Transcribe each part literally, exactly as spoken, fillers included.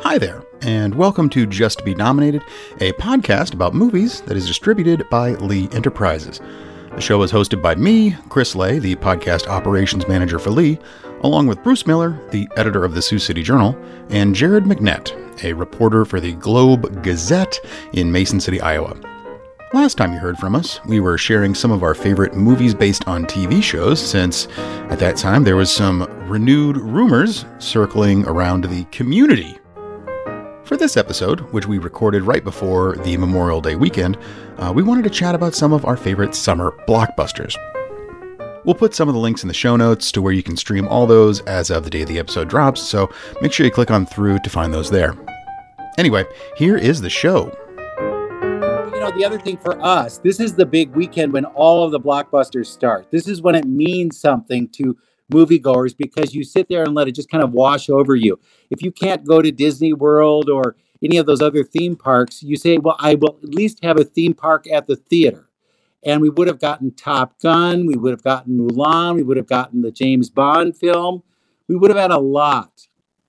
Hi there, and welcome to Just Be Nominated, a podcast about movies that is distributed by Lee Enterprises. The show is hosted by me, Chris Lay, the podcast operations manager for Lee, along with Bruce Miller, the editor of the Sioux City Journal, and Jared McNett, a reporter for the Globe Gazette in Mason City, Iowa. Last time you heard from us, we were sharing some of our favorite movies based on T V shows, since at that time there was some renewed rumors circling around the Community. For this episode, which we recorded right before the Memorial Day weekend, uh, we wanted to chat about some of our favorite summer blockbusters. We'll put some of the links in the show notes to where you can stream all those as of the day the episode drops, so make sure you click on through to find those there. Anyway, here is the show. You know, the other thing for us, this is the big weekend when all of the blockbusters start. This is when it means something to moviegoers because you sit there and let it just kind of wash over you. If you can't go to Disney World or any of those other theme parks, you say, well, I will at least have a theme park at the theater. And we would have gotten Top Gun, we would have gotten Mulan, we would have gotten the James Bond film. We would have had a lot.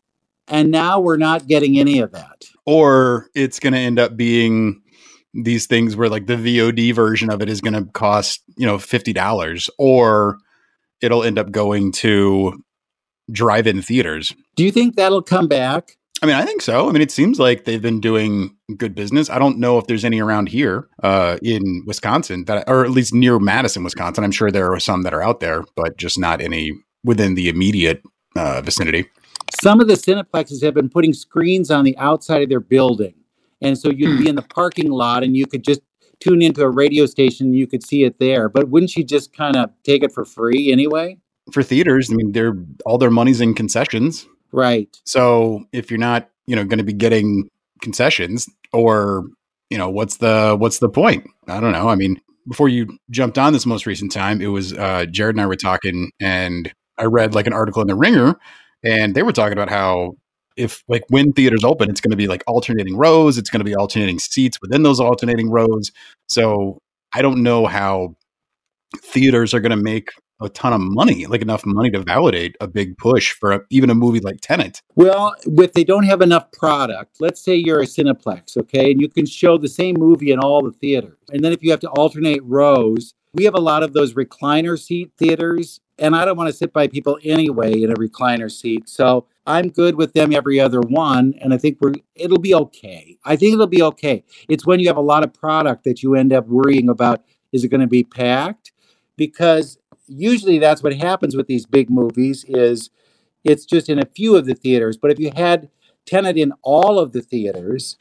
And now we're not getting any of that. Or it's going to end up being these things where like the V O D version of it is going to cost, you know, fifty dollars, or it'll end up going to drive-in theaters. Do you think that'll come back? I mean, I think so. I mean, it seems like they've been doing good business. I don't know if there's any around here uh, in Wisconsin, that, or at least near Madison, Wisconsin. I'm sure there are some that are out there, but just not any within the immediate uh, vicinity. Some of the Cineplexes have been putting screens on the outside of their building. And so you'd be in the parking lot and you could just tune into a radio station and you could see it there. But wouldn't you just kind of take it for free anyway? For theaters, I mean, they're all their money's in concessions. Right. So if you're not, you know, going to be getting concessions, or, you know, what's the what's the point? I don't know. I mean, before you jumped on this most recent time, it was uh, Jared and I were talking, and I read like an article in the Ringer, and they were talking about how if like when theaters open, it's going to be like alternating rows. It's going to be alternating seats within those alternating rows. So I don't know how theaters are going to make a ton of money, like enough money to validate a big push for a, even a movie like Tenet. Well, if they don't have enough product, let's say you're a Cineplex, okay, and you can show the same movie in all the theaters. And then if you have to alternate rows, we have a lot of those recliner seat theaters, and I don't want to sit by people anyway in a recliner seat. So I'm good with them every other one, and I think we're it'll be okay. I think it'll be okay. It's when you have a lot of product that you end up worrying about, is it going to be packed? Because usually that's what happens with these big movies is it's just in a few of the theaters. But if you had Tenet in all of the theaters,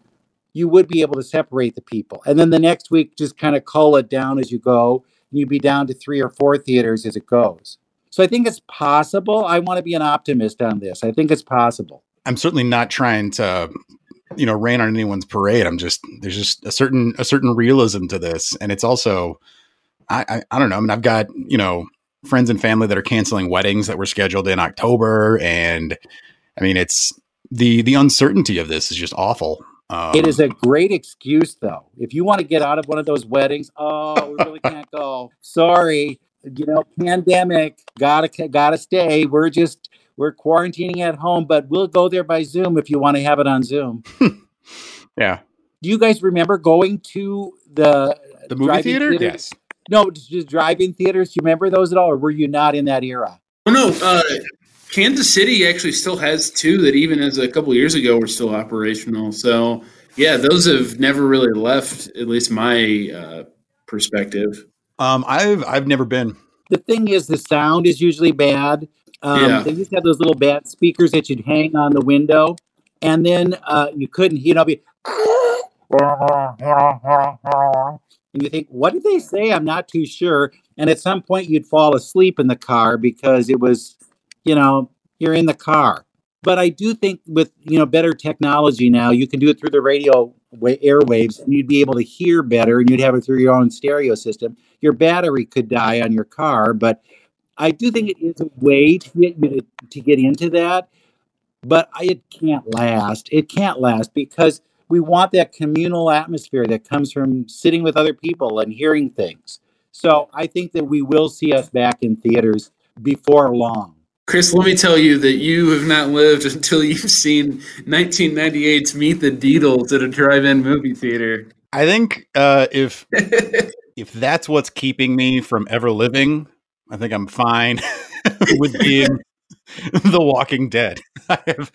you would be able to separate the people. And then the next week, just kind of cull it down as you go. And you'd be down to three or four theaters as it goes. So I think it's possible. I want to be an optimist on this. I think it's possible. I'm certainly not trying to, you know, rain on anyone's parade. I'm just, there's just a certain, a certain realism to this. And it's also, I, I, I don't know. I mean, I've got, you know, friends and family that are canceling weddings that were scheduled in October. And I mean, it's the, the uncertainty of this is just awful. Um, it is a great excuse, though. If you want to get out of one of those weddings, oh, we really can't go. Sorry, you know, pandemic, gotta gotta stay. We're just we're quarantining at home, but we'll go there by Zoom if you want to have it on Zoom. Yeah. Do you guys remember going to the the movie theater? theater? Yes. No, just drive-in theaters. Do you remember those at all, or were you not in that era? Oh no. Uh, Kansas City actually still has two that even as a couple years ago were still operational. So yeah, those have never really left, at least my uh, perspective. Um, I've I've never been. The thing is, the sound is usually bad. Um, yeah. They used to have those little bad speakers that you'd hang on the window, and then uh, you couldn't, you know, be. And you think, what did they say? I'm not too sure. And at some point, you'd fall asleep in the car because it was. You know, you're in the car. But I do think with, you know, better technology now, you can do it through the radio wa- airwaves, and you'd be able to hear better, and you'd have it through your own stereo system. Your battery could die on your car, but I do think it is a way to get you to, to get into that. But I, it can't last. It can't last because we want that communal atmosphere that comes from sitting with other people and hearing things. So I think that we will see us back in theaters before long. Chris, let me tell you that you have not lived until you've seen nineteen ninety-eight's Meet the Deedles at a drive-in movie theater. I think uh, if if that's what's keeping me from ever living, I think I'm fine with being The Walking Dead. I have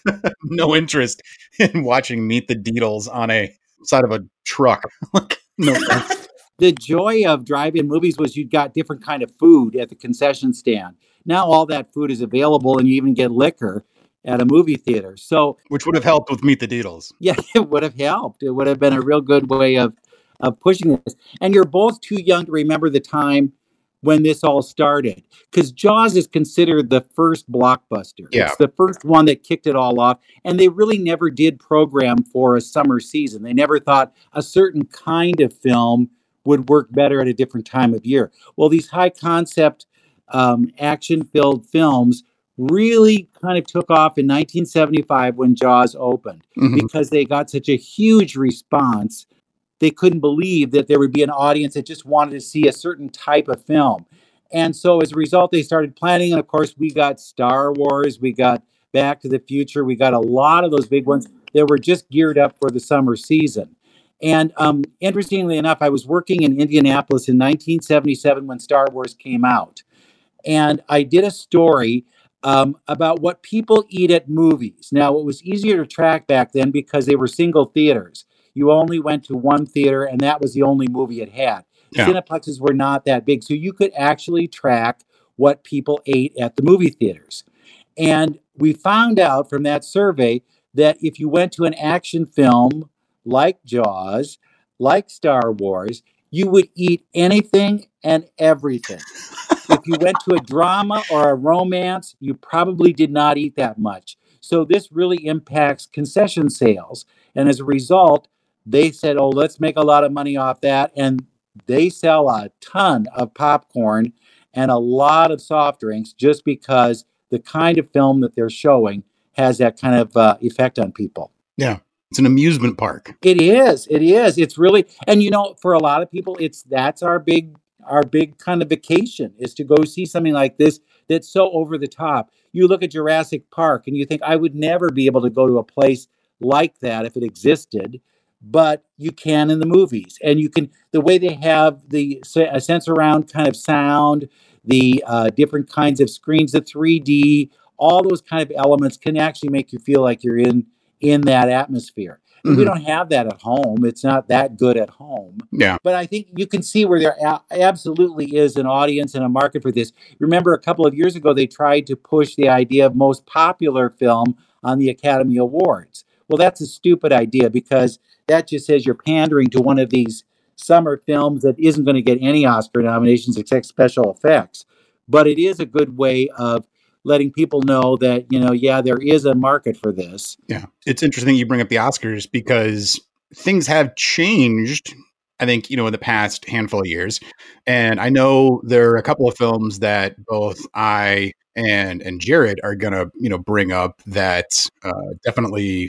no interest in watching Meet the Deedles on a side of a truck. No. The joy of drive-in movies was you got different kind of food at the concession stand. Now all that food is available, and you even get liquor at a movie theater. So, which would have helped with Meet the Deedles. Yeah, it would have helped. It would have been a real good way of of pushing this. And you're both too young to remember the time when this all started, because Jaws is considered the first blockbuster. Yeah. It's the first one that kicked it all off. And they really never did program for a summer season. They never thought a certain kind of film would work better at a different time of year. Well, these high concept um, action-filled films really kind of took off in nineteen seventy-five when Jaws opened, mm-hmm. because they got such a huge response. They couldn't believe that there would be an audience that just wanted to see a certain type of film. And so as a result, they started planning. And of course, we got Star Wars, we got Back to the Future, we got a lot of those big ones that were just geared up for the summer season. And um, interestingly enough, I was working in Indianapolis in nineteen seventy-seven when Star Wars came out. And I did a story um, about what people eat at movies. Now, it was easier to track back then because they were single theaters. You only went to one theater, and that was the only movie it had. Yeah. Cineplexes were not that big, so you could actually track what people ate at the movie theaters. And we found out from that survey that if you went to an action film like Jaws, like Star Wars, you would eat anything and everything. If you went to a drama or a romance, you probably did not eat that much. So this really impacts concession sales. And as a result, they said, oh, let's make a lot of money off that. And they sell a ton of popcorn and a lot of soft drinks just because the kind of film that they're showing has that kind of uh, effect on people. Yeah. It's an amusement park. It is. It is. It's really, and you know, for a lot of people, it's that's our big, our big kind of vacation is to go see something like this that's so over the top. You look at Jurassic Park and you think, I would never be able to go to a place like that if it existed. But you can in the movies, and you can, the way they have the a sense around kind of sound, the uh, different kinds of screens, the three D, all those kind of elements can actually make you feel like you're in, in that atmosphere. Mm-hmm. We don't have that at home. It's not that good at home. Yeah. But I think you can see where there a- absolutely is an audience and a market for this. Remember a couple of years ago, they tried to push the idea of most popular film on the Academy Awards. Well, that's a stupid idea because that just says you're pandering to one of these summer films that isn't going to get any Oscar nominations except special effects. But it is a good way of letting people know that, you know, yeah, there is a market for this. Yeah. It's interesting you bring up the Oscars because things have changed, I think, you know, in the past handful of years. And I know there are a couple of films that both I and and Jared are going to, you know, bring up that uh, definitely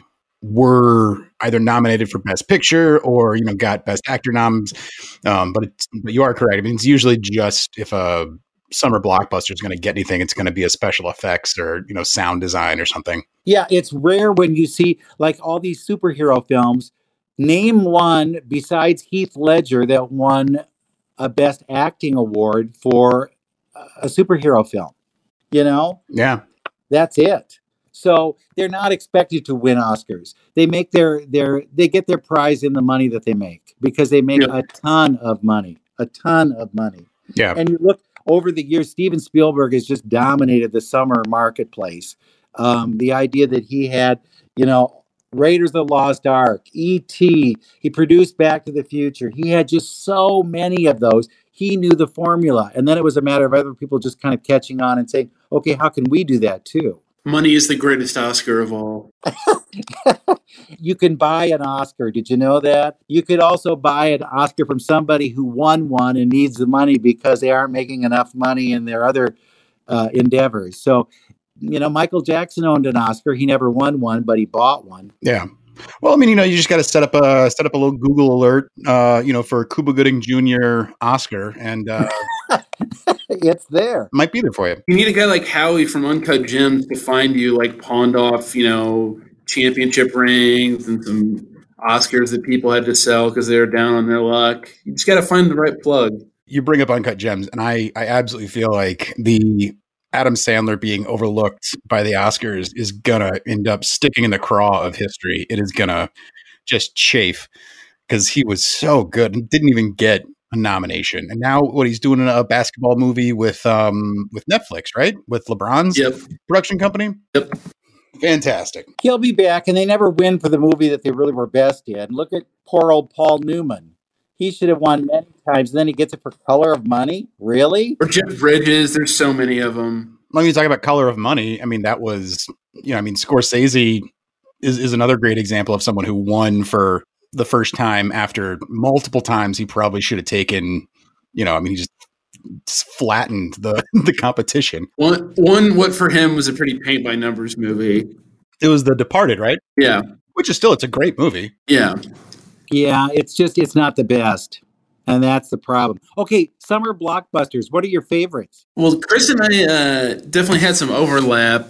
were either nominated for Best Picture or, you know, got Best Actor noms. Um, but, it's, but you are correct. I mean, it's usually just if a summer blockbuster is going to get anything, it's going to be a special effects or, you know, sound design or something. Yeah, it's rare when you see like all these superhero films. Name one besides Heath Ledger that won a Best Acting award for a superhero film. You know? Yeah. That's it. So they're not expected to win Oscars. They make their their they get their prize in the money that they make because they make yeah. a ton of money, a ton of money. Yeah. And you look over the years, Steven Spielberg has just dominated the summer marketplace. Um, the idea that he had, you know, Raiders of the Lost Ark, E T, he produced Back to the Future. He had just so many of those. He knew the formula. And then it was a matter of other people just kind of catching on and saying, okay, how can we do that too? Money is the greatest Oscar of all. You can buy an Oscar. Did you know that? You could also buy an Oscar from somebody who won one and needs the money because they aren't making enough money in their other uh, endeavors. So, you know, Michael Jackson owned an Oscar. He never won one, but he bought one. Yeah. Well, I mean, you know, you just got to set up a set up a little Google alert, uh, you know, for Cuba Gooding Junior Oscar, and uh, it's there. Might be there for you. You need a guy like Howie from Uncut Gems to find you, like pawned off, you know, championship rings and some Oscars that people had to sell because they were down on their luck. You just got to find the right plug. You bring up Uncut Gems, and I, I absolutely feel like the Adam Sandler being overlooked by the Oscars is gonna end up sticking in the craw of history. It is gonna just chafe because he was so good and didn't even get a nomination. And now what he's doing in a basketball movie with um with Netflix, right? With LeBron's Yep. production company. Yep. Fantastic. He'll be back, and they never win for the movie that they really were best in. Look at poor old Paul Newman. He should have won many times, and then he gets it for Color of Money? Really? Or Jeff Bridges. There's so many of them. When you talk about Color of Money, I mean, that was, you know, I mean, Scorsese is, is another great example of someone who won for the first time after multiple times he probably should have taken, you know, I mean, he just, just flattened the, the competition. One, one, what for him was a pretty paint by numbers movie. It was The Departed, right? Yeah. Which is still, it's a great movie. Yeah. Yeah, it's just, it's not the best. And that's the problem. Okay, summer blockbusters. What are your favorites? Well, Chris and I uh, definitely had some overlap.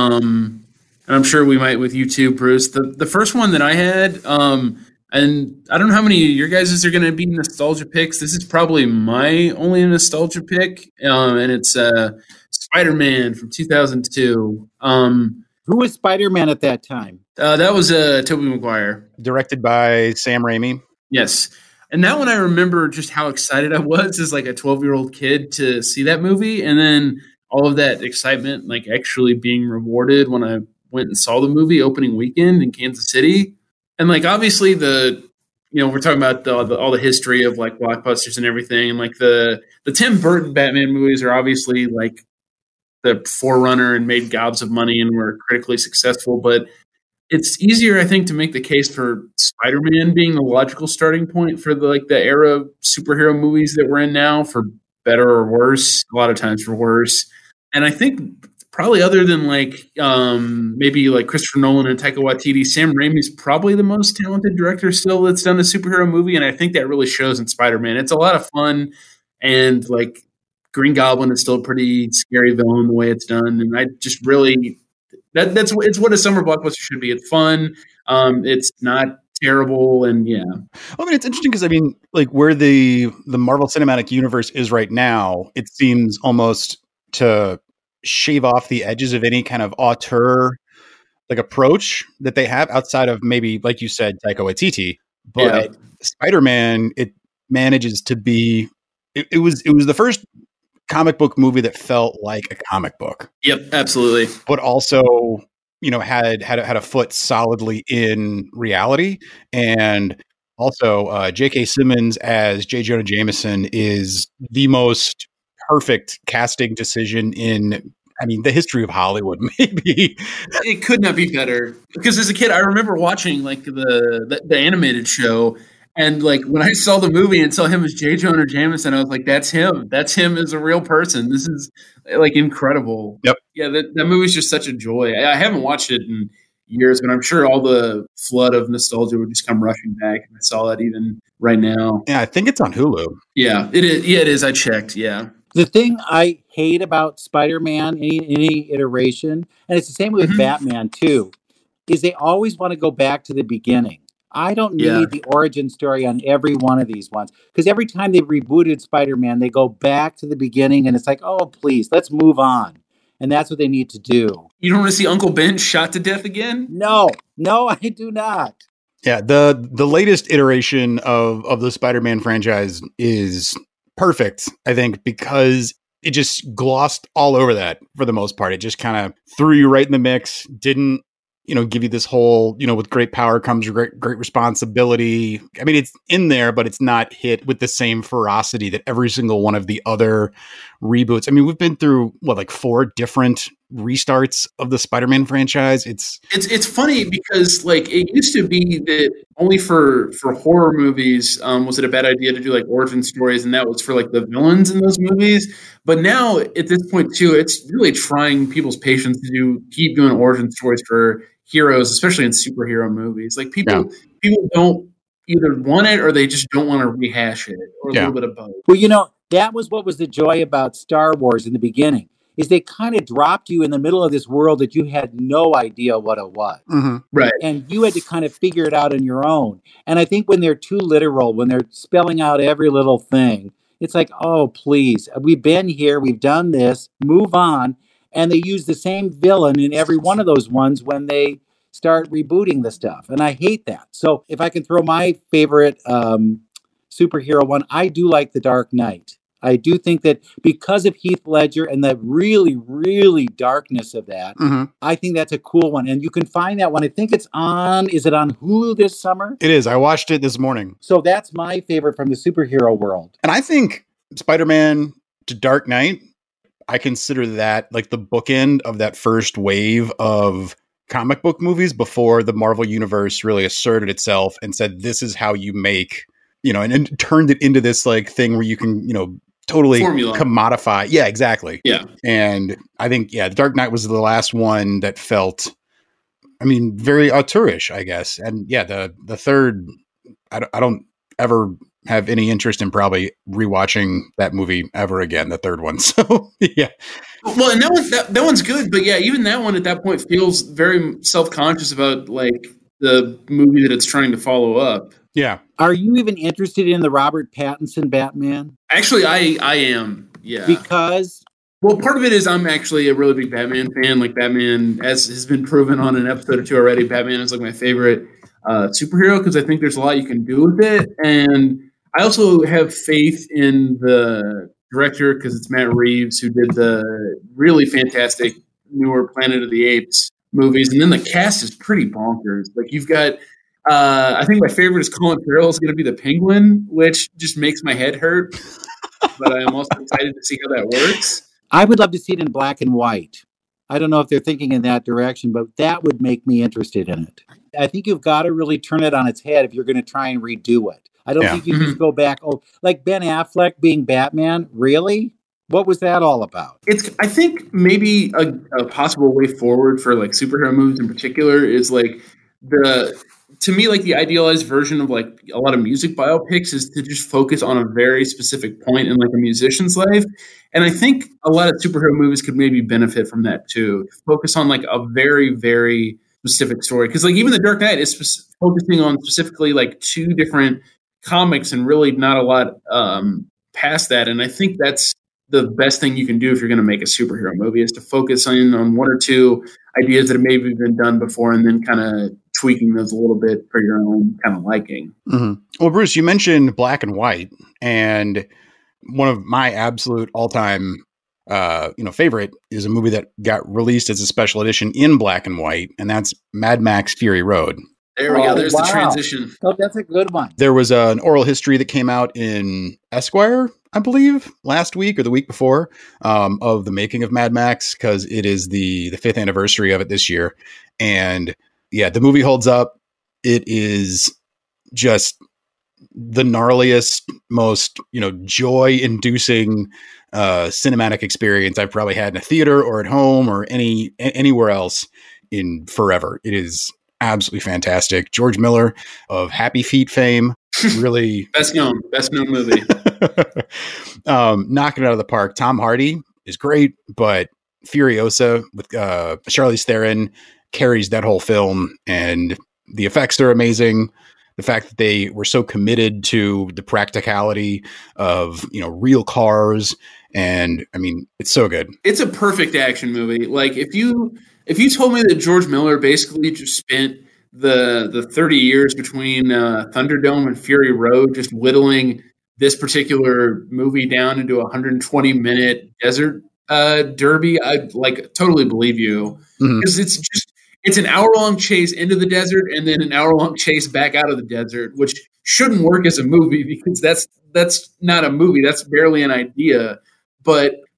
Um, and I'm sure we might with you too, Bruce. The the first one that I had, um, and I don't know how many of your guys are going to be nostalgia picks. This is probably my only nostalgia pick. Um, and it's uh, Spider-Man from two thousand two. Um, Who was Spider-Man at that time? uh, that was uh, Tobey Maguire. Directed by Sam Raimi. Yes. And that one, I remember just how excited I was as like a twelve-year-old kid to see that movie. And then all of that excitement, like actually being rewarded when I went and saw the movie opening weekend in Kansas City. And like, obviously the, you know, we're talking about the, the, all the history of like blockbusters and everything. And like the, the Tim Burton Batman movies are obviously like the forerunner and made gobs of money and were critically successful. But it's easier, I think, to make the case for Spider-Man being the logical starting point for the like the era of superhero movies that we're in now, for better or worse. A lot of times for worse. And I think probably other than like um, maybe like Christopher Nolan and Taika Waititi, Sam Raimi is probably the most talented director still that's done a superhero movie, and I think that really shows in Spider-Man. It's a lot of fun, and like Green Goblin is still a pretty scary villain the way it's done, and I just really. That that's it's what a summer blockbuster should be. It's fun. Um, it's not terrible, and yeah. I mean, it's interesting because I mean, like where the the Marvel Cinematic Universe is right now, it seems almost to shave off the edges of any kind of auteur like approach that they have outside of maybe, like you said, Taika Waititi. But yeah. Spider-Man, it manages to be. It, it was it was the first comic book movie that felt like a comic book. Yep, absolutely. But also, you know, had had had a foot solidly in reality, and also uh, J K. Simmons as J. Jonah Jameson is the most perfect casting decision in, I mean, the history of Hollywood. Maybe it could not be better. Because as a kid, I remember watching like the the, the animated show. And like when I saw the movie and saw him as J. Jonah Jameson, I was like, "That's him. That's him as a real person. This is like incredible." Yep. Yeah, that that movie's just such a joy. I, I haven't watched it in years, but I'm sure all the flood of nostalgia would just come rushing back. And I saw that even right now. Yeah, I think it's on Hulu. Yeah, it is. Yeah, it is. I checked. Yeah. The thing I hate about Spider-Man, any, any iteration, and it's the same with mm-hmm. Batman too, is they always want to go back to the beginning. I don't need yeah. the origin story on every one of these ones, because every time they rebooted Spider-Man, they go back to the beginning, and it's like, oh, please, let's move on. And that's what they need to do. You don't want to see Uncle Ben shot to death again? No, no, I do not. Yeah, the the latest iteration of, of the Spider-Man franchise is perfect, I think, because it just glossed all over that for the most part. It just kind of threw you right in the mix, didn't you know, give you this whole, you know, with great power comes great, great responsibility. I mean, it's in there, but it's not hit with the same ferocity that every single one of the other reboots. I mean, we've been through what, like four different restarts of the Spider-Man franchise. It's it's it's funny because like it used to be that only for for horror movies um, was it a bad idea to do like origin stories, and that was for like the villains in those movies. But now at this point too, it's really trying people's patience to do keep doing origin stories for heroes, especially in superhero movies. Like people yeah. people don't either want it or they just don't want to rehash it, or a yeah. little bit of both. Well, you know, that was what was the joy about Star Wars in the beginning, is they kind of dropped you in the middle of this world that you had no idea what it was. Mm-hmm. Right. And you had to kind of figure it out on your own. And I think when they're too literal, when they're spelling out every little thing, it's like, oh, please, we've been here, we've done this, move on. And they use the same villain in every one of those ones when they start rebooting the stuff. And I hate that. So if I can throw my favorite um, superhero one, I do like The Dark Knight. I do think that because of Heath Ledger and the really, really darkness of that, mm-hmm. I think that's a cool one. And you can find that one. I think it's on, is it on Hulu this summer? It is. I watched it this morning. So that's my favorite from the superhero world. And I think Spider-Man to Dark Knight, I consider that like the bookend of that first wave of comic book movies before the Marvel Universe really asserted itself and said, this is how you make, you know, and, and turned it into this like thing where you can, you know, totally Formula. commodify. Yeah, exactly. Yeah. And I think, yeah, The Dark Knight was the last one that felt, I mean, very auteurish, I guess. And yeah, the, the third, I don't, I don't ever have any interest in probably rewatching that movie ever again, the third one. So yeah. Well, and that one, that, that one's good, but yeah, even that one at that point feels very self-conscious about like the movie that it's trying to follow up. Yeah. Are you even interested in the Robert Pattinson Batman? Actually, I, I am. Yeah. Because? Well, part of it is I'm actually a really big Batman fan. Like Batman, as has been proven on an episode or two already, Batman is like my favorite uh, superhero because I think there's a lot you can do with it. And I also have faith in the director because it's Matt Reeves who did the really fantastic newer Planet of the Apes movies. And then the cast is pretty bonkers. Like you've got Uh, I think my favorite is Colin Farrell is going to be the Penguin, which just makes my head hurt. But I am also excited to see how that works. I would love to see it in black and white. I don't know if they're thinking in that direction, but that would make me interested in it. I think you've got to really turn it on its head if you're going to try and redo it. I don't yeah. think you mm-hmm. just go back. Oh, like Ben Affleck being Batman. Really? What was that all about? It's. I think maybe a, a possible way forward for like superhero movies in particular is like the. To me, like the idealized version of like a lot of music biopics is to just focus on a very specific point in like a musician's life. And I think a lot of superhero movies could maybe benefit from that too. Focus on like a very, very specific story. Cause like even The Dark Knight is spe- focusing on specifically like two different comics and really not a lot um, past that. And I think that's the best thing you can do if you're going to make a superhero movie is to focus in on one or two ideas that have maybe been done before and then kind of tweaking those a little bit for your own kind of liking. Mm-hmm. Well, Bruce, you mentioned black and white, and one of my absolute all-time, uh, you know, favorite is a movie that got released as a special edition in black and white, and that's Mad Max Fury Road. There we oh, go. There's wow. the transition. Oh, that's a good one. There was uh, an oral history that came out in Esquire, I believe, last week or the week before, um, of the making of Mad Max, because it is the the fifth anniversary of it this year. And yeah, the movie holds up. It is just the gnarliest, most, you know, joy-inducing uh, cinematic experience I've probably had in a theater or at home or any anywhere else in forever. It is absolutely fantastic. George Miller of Happy Feet fame, really best known, best known movie. um, knocking it out of the park. Tom Hardy is great, but Furiosa with uh, Charlize Theron carries that whole film, and the effects are amazing. The fact that they were so committed to the practicality of, you know, real cars, and I mean, it's so good. It's a perfect action movie. Like if you if you told me that George Miller basically just spent the the thirty years between uh, Thunderdome and Fury Road just whittling this particular movie down into a one hundred twenty minute desert uh, derby, I'd like totally believe you, because mm-hmm. it's just. It's an hour-long chase into the desert and then an hour-long chase back out of the desert, which shouldn't work as a movie because that's that's not a movie. That's barely an idea. But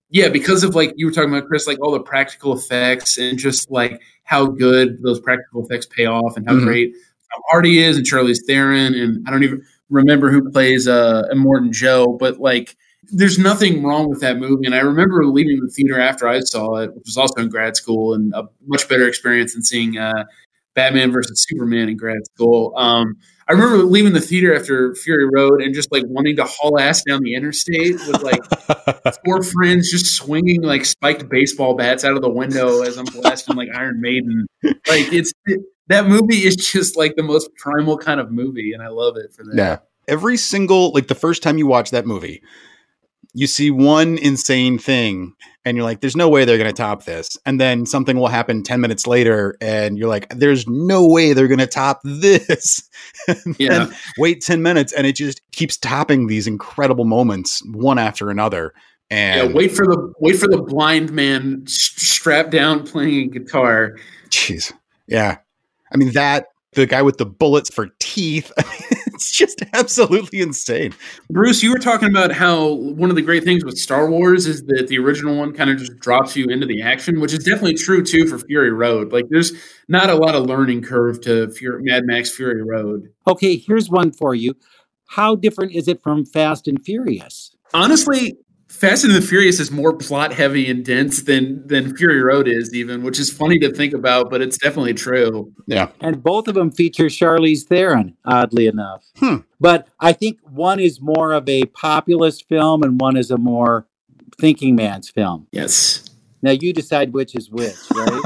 Yeah, because of like you were talking about, Chris, like all the practical effects and just like how good those practical effects pay off and how Mhm. great Tom Hardy is and Charlize Theron, and I don't even remember who plays uh Immortan Joe, but like there's nothing wrong with that movie. And I remember leaving the theater after I saw it, which was also in grad school, and a much better experience than seeing uh, Batman versus Superman in grad school. Um, I remember leaving the theater after Fury Road and just like wanting to haul ass down the interstate with like four friends just swinging like spiked baseball bats out of the window as I'm blasting like Iron Maiden. Like it's it, that movie is just like the most primal kind of movie, and I love it for that. Yeah. Every single, like the first time you watch that movie, you see one insane thing and you're like, there's no way they're going to top this. And then something will happen ten minutes later and you're like, there's no way they're going to top this. And Yeah. then wait ten minutes and it just keeps topping these incredible moments one after another. And Yeah, wait for the wait for the blind man s- strapped down playing a guitar. jeez. Yeah. I mean, that, the guy with the bullets for teeth, I mean, it's just absolutely insane. Bruce, you were talking about how one of the great things with Star Wars is that the original one kind of just drops you into the action, which is definitely true too for Fury Road. Like, there's not a lot of learning curve to Fury, Mad Max Fury Road. Okay, here's one for you. How different is it from Fast and Furious? Honestly, Fast and the Furious is more plot heavy and dense than than Fury Road is, even, which is funny to think about, but it's definitely true. Yeah. And both of them feature Charlize Theron, oddly enough. Hmm. But I think one is more of a populist film and one is a more thinking man's film. Yes. Now you decide which is which, right?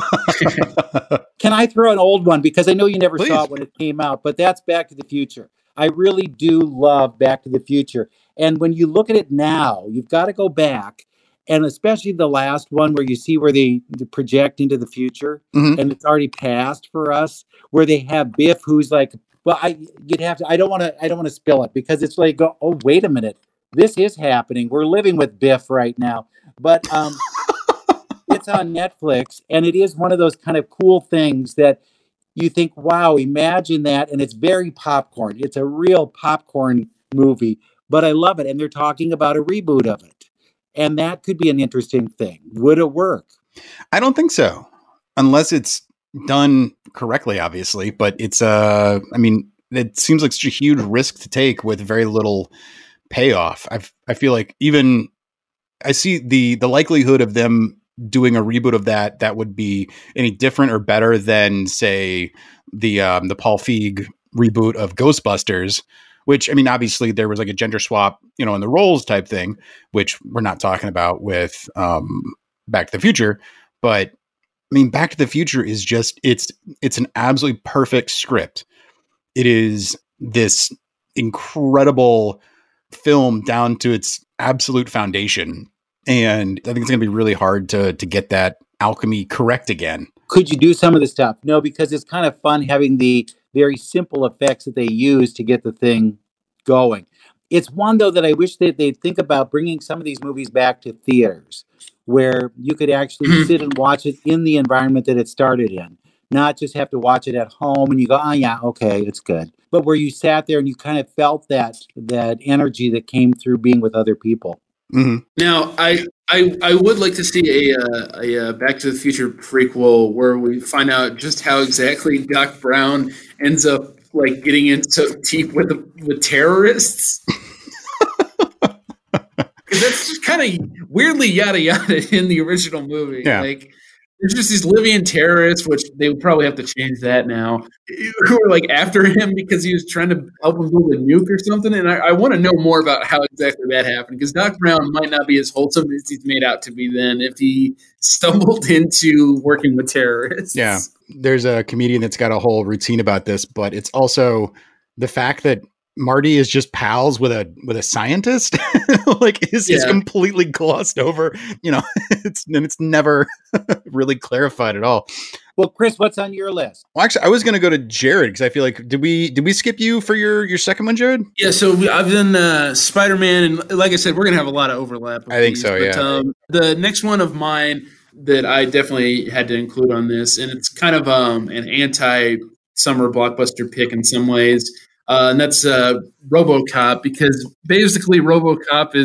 Can I throw an old one? Because I know you never Please. saw it when it came out, but that's Back to the Future. I really do love Back to the Future. And when you look at it now, you've got to go back. And especially the last one where you see where they project into the future Mhm. and it's already passed for us, where they have Biff who's like, well, I you'd have to I don't want to I don't want to spill it because it's like, oh, wait a minute. This is happening. We're living with Biff right now. But um it's on Netflix, and it is one of those kind of cool things that you think, wow, imagine that. And it's very popcorn. It's a real popcorn movie, but I love it. And they're talking about a reboot of it. And that could be an interesting thing. Would it work? I don't think so, unless it's done correctly, obviously. But it's, uh, I mean, it seems like such a huge risk to take with very little payoff. I I feel like even I see the the likelihood of them doing a reboot of that that would be any different or better than, say, the um, the Paul Feig reboot of Ghostbusters. Which, I mean, obviously there was like a gender swap, you know, in the roles type thing, which we're not talking about with um, Back to the Future. But I mean, Back to the Future is just, it's, it's an absolutely perfect script. It is this incredible film down to its absolute foundation. And I think it's going to be really hard to, to get that alchemy correct again. Could you do some of the stuff? No, because it's kind of fun having the very simple effects that they use to get the thing going. It's one, though, that I wish that they'd think about bringing some of these movies back to theaters where you could actually sit and watch it in the environment that it started in, not just have to watch it at home and you go, oh, yeah, okay, it's good. But where you sat there and you kind of felt that that energy that came through being with other people. Mm-hmm. Now, I, I I would like to see a, uh, a, a Back to the Future prequel where we find out just how exactly Doc Brown ends up like getting in so deep with the, with terrorists. Because that's just kind of weirdly yada yada in the original movie. Yeah. Like, there's just these Libyan terrorists, which they would probably have to change that now, who are like after him because he was trying to help him build a nuke or something. And I, I want to know more about how exactly that happened, because Doc Brown might not be as wholesome as he's made out to be then if he stumbled into working with terrorists. Yeah. There's a comedian that's got a whole routine about this, but it's also the fact that Marty is just pals with a with a scientist, like is is Yeah. completely glossed over. You know, it's and it's never really clarified at all. Well, Chris, what's on your list? Well, actually, I was going to go to Jared because I feel like did we did we skip you for your your second one, Jared? Yeah, so we, I've done uh, Spider-Man, and like I said, we're going to have a lot of overlap. with I think these, so, but, yeah. Um, the next one of mine that I definitely had to include on this, and it's kind of um, an anti-summer blockbuster pick in some ways, uh, and that's uh, RoboCop, because basically RoboCop is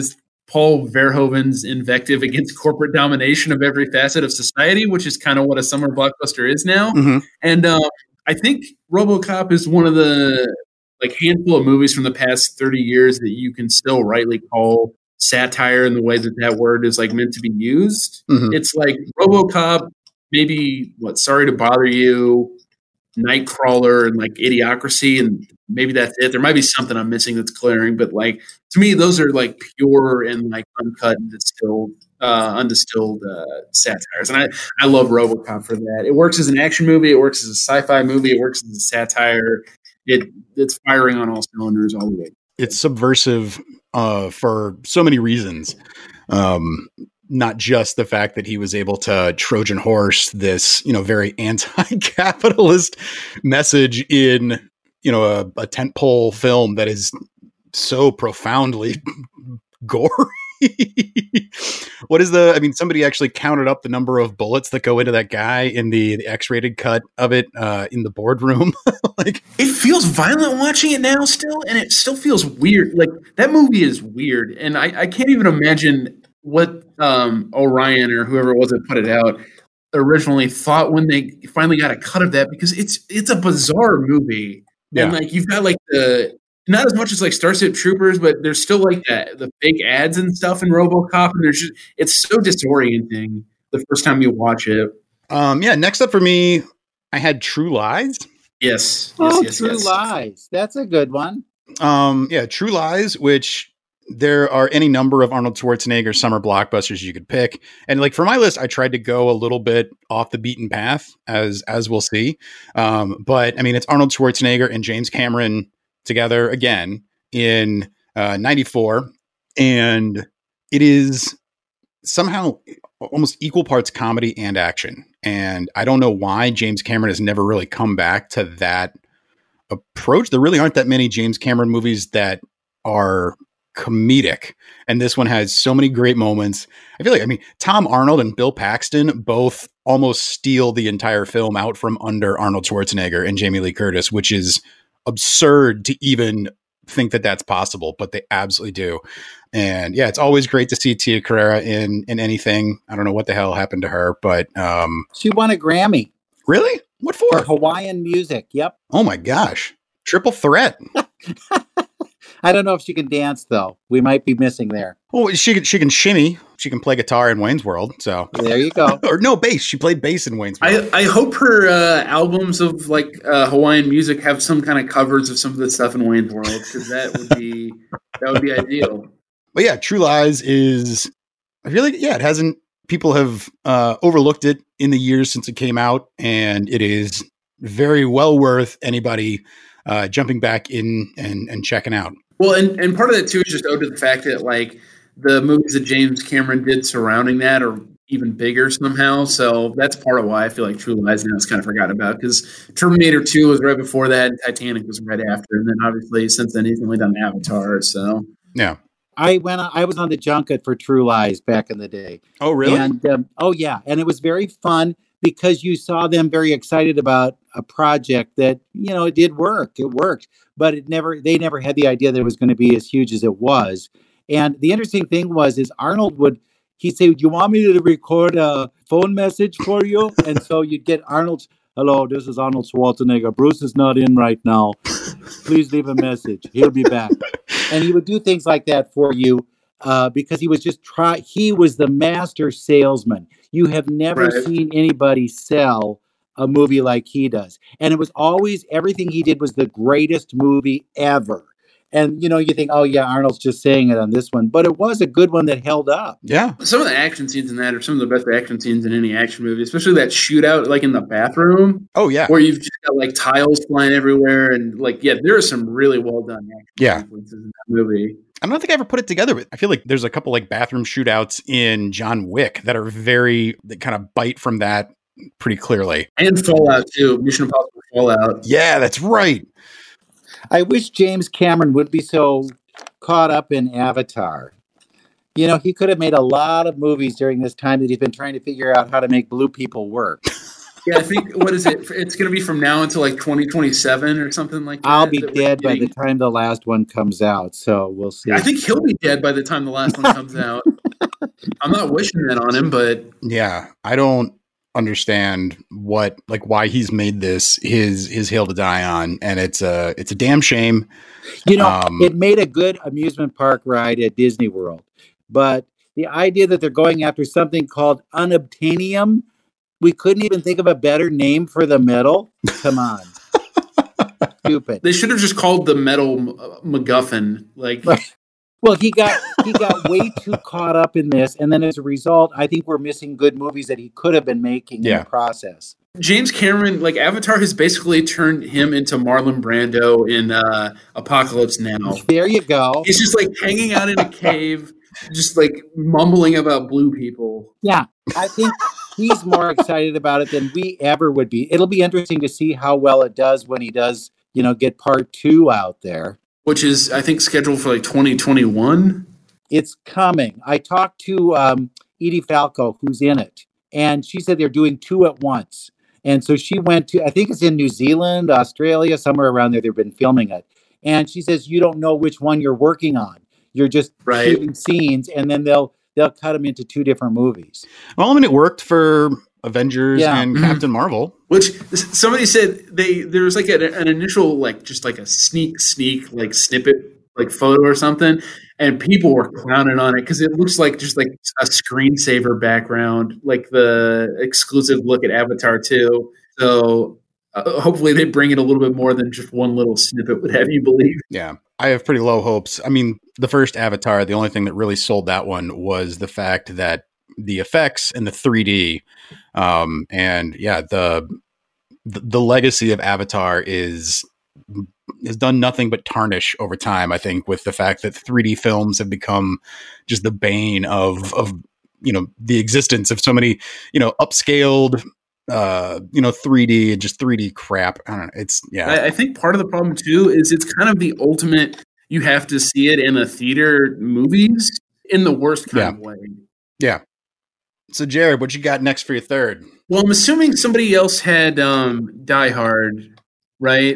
Paul Verhoeven's invective against corporate domination of every facet of society, which is kind of what a summer blockbuster is now. Mm-hmm. And uh, I think RoboCop is one of the like handful of movies from the past thirty years that you can still rightly call satire in the way that that word is like meant to be used. Mm-hmm. It's like RoboCop, maybe what, Sorry to Bother You, Nightcrawler, and like Idiocracy, and maybe that's it. There might be something I'm missing that's glaring, but like to me, those are like pure and like uncut and distilled, uh, undistilled uh, satires. And I, I love RoboCop for that. It works as an action movie. It works as a sci-fi movie. It works as a satire. It it's firing on all cylinders all the way. It's subversive uh, for so many reasons. Um, not just the fact that he was able to Trojan horse this, you know, very anti-capitalist message in, you know, a, a tentpole film that is so profoundly gory. What is the, I mean, somebody actually counted up the number of bullets that go into that guy in the, the X-rated cut of it uh, in the boardroom. Like, it feels violent watching it now still, and it still feels weird. Like that movie is weird. And I, I can't even imagine what um, Orion or whoever it was that put it out originally thought when they finally got a cut of that, because it's it's a bizarre movie. Yeah. And like you've got like the not as much as like Starship Troopers, but there's still like that the fake ads and stuff in RoboCop, and there's just it's so disorienting the first time you watch it. Um, yeah. Next up for me, I had True Lies. Yes. Oh, yes, yes, True yes. Lies. That's a good one. Um, yeah, True Lies, which there are any number of Arnold Schwarzenegger summer blockbusters you could pick. And like for my list, I tried to go a little bit off the beaten path, as as we'll see. Um, but I mean, it's Arnold Schwarzenegger and James Cameron together again in uh, ninety-four. And it is somehow almost equal parts comedy and action. And I don't know why James Cameron has never really come back to that approach. There really aren't that many James Cameron movies that are comedic, and this one has so many great moments. I feel like, I mean, Tom Arnold and Bill Paxton both almost steal the entire film out from under Arnold Schwarzenegger and Jamie Lee Curtis, which is absurd to even think that that's possible, but they absolutely do. And yeah, it's always great to see Tia Carrere in in anything. I don't know what the hell happened to her, but um She won a Grammy really? What for? for Hawaiian music. Yep. Oh my gosh. Triple threat. I don't know if she can dance though. We might be missing there. Oh, she can, she can shimmy. She can play guitar in Wayne's World. So There you go. or no, bass. She played bass in Wayne's World. I, I hope her uh, albums of like uh, Hawaiian music have some kind of covers of some of the stuff in Wayne's World, because that would be that would be ideal. But yeah, True Lies is, I feel like, yeah, it hasn't, people have uh, overlooked it in the years since it came out, and it is very well worth anybody uh, jumping back in and, and checking out. Well, and, and part of that too is just owed to the fact that like the movies that James Cameron did surrounding that are even bigger somehow. So that's part of why I feel like True Lies now is kind of forgotten about, because Terminator two was right before that, and Titanic was right after, and then obviously since then he's only done Avatar. So Yeah. I went. I was on the junket for True Lies back in the day. Oh, really? And um, oh yeah, and it was very fun because you saw them very excited about a project that, you know, it did work. It worked, but it never. They never had the idea that it was going to be as huge as it was. And the interesting thing was, is Arnold would he'd say, "Do you want me to record a phone message for you?" And so you'd get Arnold's. Hello, this is Arnold Schwarzenegger. Bruce is not in right now. Please leave a message. He'll be back. And he would do things like that for you uh, because he was just try. He was the master salesman. You have never Right. seen anybody sell a movie like he does. And it was always, everything he did was the greatest movie ever. And, you know, you think, oh, yeah, Arnold's just saying it on this one. But it was a good one that held up. Yeah. some of the action scenes in that are some of the best action scenes in any action movie, especially that shootout like in the bathroom Oh, yeah. where you've just got like tiles flying everywhere, and like yeah, there are some really well done action Yeah. sequences in that movie. I don't think I ever put it together, but I feel like there's a couple like bathroom shootouts in John Wick that are very, that kind of bite from that pretty clearly. And Fallout too, Mission Impossible Fallout. Yeah, that's right. I wish James Cameron would be so caught up in Avatar. You know, he could have made a lot of movies during this time that he's been trying to figure out how to make blue people work. Yeah, I think, what is it? It's going to be from now until like twenty twenty-seven or something like that. I'll be that dead by the time the last one comes out, so we'll see. I think he'll be dead by the time the last one comes out. I'm not wishing that on him, but yeah, I don't understand what, like, why he's made this his his hill to die on, and it's a it's a damn shame. You know, Um, it made a good amusement park ride at Disney World, but the idea that they're going after something called unobtainium, we couldn't even think of a better name for the metal. Come on. Stupid. they should have just called the metal MacGuffin. Like, Well, he got he got way too caught up in this, and then as a result, I think we're missing good movies that he could have been making Yeah. in the process. James Cameron, like Avatar has basically turned him into Marlon Brando in uh, Apocalypse Now. There you go. He's just like hanging out in a cave, just like mumbling about blue people. Yeah, I think he's more excited about it than we ever would be. It'll be interesting to see how well it does when he does, you know, get part two out there. Which is, I think, scheduled for like twenty twenty-one. It's coming. I talked to um, Edie Falco, who's in it, and she said they're doing two at once. And so she went to, I think it's in New Zealand, Australia, somewhere around there. They've been filming it. And she says, you don't know which one you're working on. You're just Right. shooting scenes, and then they'll they'll cut them into two different movies. well, I mean, it worked for Avengers Yeah. and Mhm. Captain Marvel. Which somebody said they there was like a, an initial like just like a sneak sneak like snippet like photo or something, and people were clowning on it because it looks like just like a screensaver background, like the exclusive look at Avatar two. So uh, hopefully they bring it a little bit more than just one little snippet would have you believe. Yeah, I have pretty low hopes. I mean, the first Avatar, the only thing that really sold that one was the fact that the effects and the three D, um, and yeah, the, the the legacy of Avatar is has done nothing but tarnish over time. I think with the fact that three D films have become just the bane of of you know the existence of so many you know upscaled uh you know three D and just three D crap. I don't know. It's yeah. I, I think part of the problem too is it's kind of the ultimate. You have to see it in a theater movies in the worst kind Yeah. of way. Yeah. So Jared, what you got next for your third? Well, I'm assuming somebody else had um, Die Hard, right?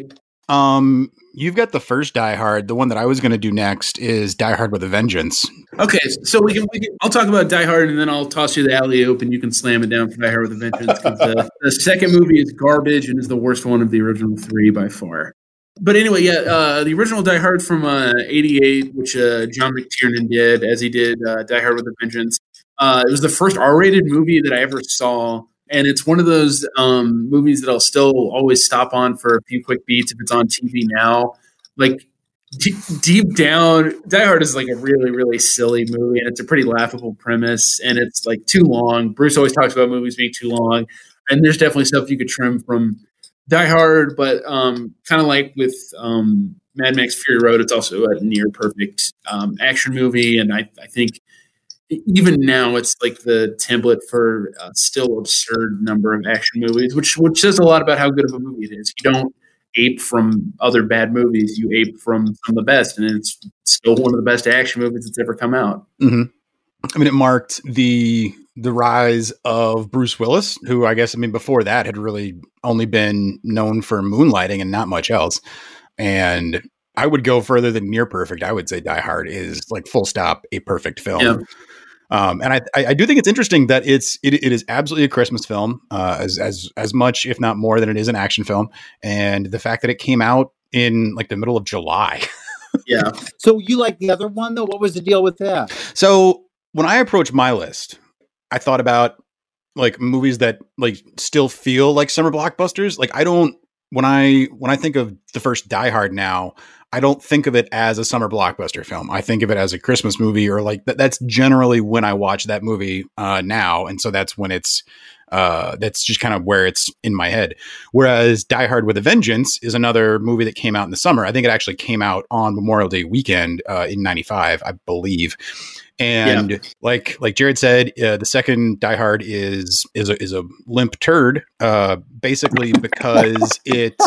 Um, you've got the first Die Hard. The one that I was going to do next is Die Hard with a Vengeance. Okay, so we can, we can. I'll talk about Die Hard, and then I'll toss you the alley oop, and you can slam it down for Die Hard with a Vengeance. 'Cause the, the second movie is garbage and is the worst one of the original three by far. But anyway, yeah, uh, the original Die Hard from uh, eighty-eight, which uh, John McTiernan did, as he did uh, Die Hard with a Vengeance. Uh, it was the first R-rated movie that I ever saw, and it's one of those um, movies that I'll still always stop on for a few quick beats if it's on T V now. Like, d- deep down, Die Hard is like a really, really silly movie, and it's a pretty laughable premise, and it's like too long. Bruce always talks about movies being too long, and there's definitely stuff you could trim from Die Hard, but um, kind of like with um, Mad Max Fury Road, it's also a near perfect um, action movie, and I, I think even now it's like the template for a still absurd number of action movies, which which says a lot about how good of a movie it is. You don't ape from other bad movies; you ape from some of the best, and it's still one of the best action movies that's ever come out. Mm-hmm. I mean, it marked the the rise of Bruce Willis, who I guess I mean before that had really only been known for moonlighting and not much else. And I would go further than near perfect. I would say Die Hard is like full stop a perfect film. Yeah. Um, and I, I, I do think it's interesting that it's it, it is absolutely a Christmas film, uh, as as as much, if not more, than it is an action film. And the fact that it came out in like the middle of July. Yeah. So you like the other one, though? What was the deal with that? So when I approached my list, I thought about like movies that like still feel like summer blockbusters. Like I don't when I when I think of the first Die Hard now, I don't think of it as a summer blockbuster film. I think of it as a Christmas movie, or like th- that's generally when I watch that movie uh, now. And so that's when it's uh, that's just kind of where it's in my head. Whereas Die Hard with a Vengeance is another movie that came out in the summer. I think it actually came out on Memorial Day weekend uh, in ninety-five, I believe. And yeah. like like Jared said, uh, the second Die Hard is is a, is a limp turd, uh, basically because it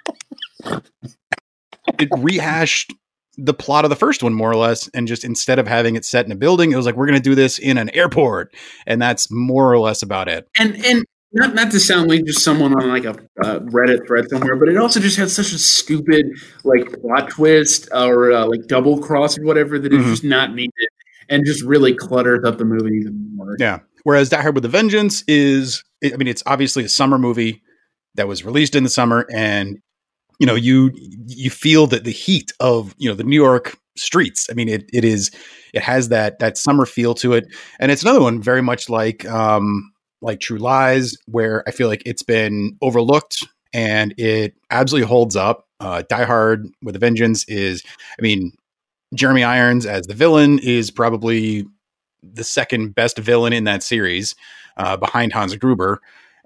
it rehashed the plot of the first one more or less, and just instead of having it set in a building, it was like, we're going to do this in an airport, and that's more or less about it. And and not not to sound like just someone on like a uh, Reddit thread somewhere, but it also just had such a stupid like plot twist or uh, like double cross or whatever that Mhm. is just not needed and just really clutters up the movie even more. Yeah. Whereas Die Hard with a Vengeance is, I mean, it's obviously a summer movie that was released in the summer, and you know, you you feel that the heat of, you know, the New York streets. I mean, it it is it has that that summer feel to it, and it's another one very much like um like True Lies, where I feel like it's been overlooked and it absolutely holds up. Uh, Die Hard with a Vengeance is, I mean, Jeremy Irons as the villain is probably the second best villain in that series, uh, behind Hans Gruber.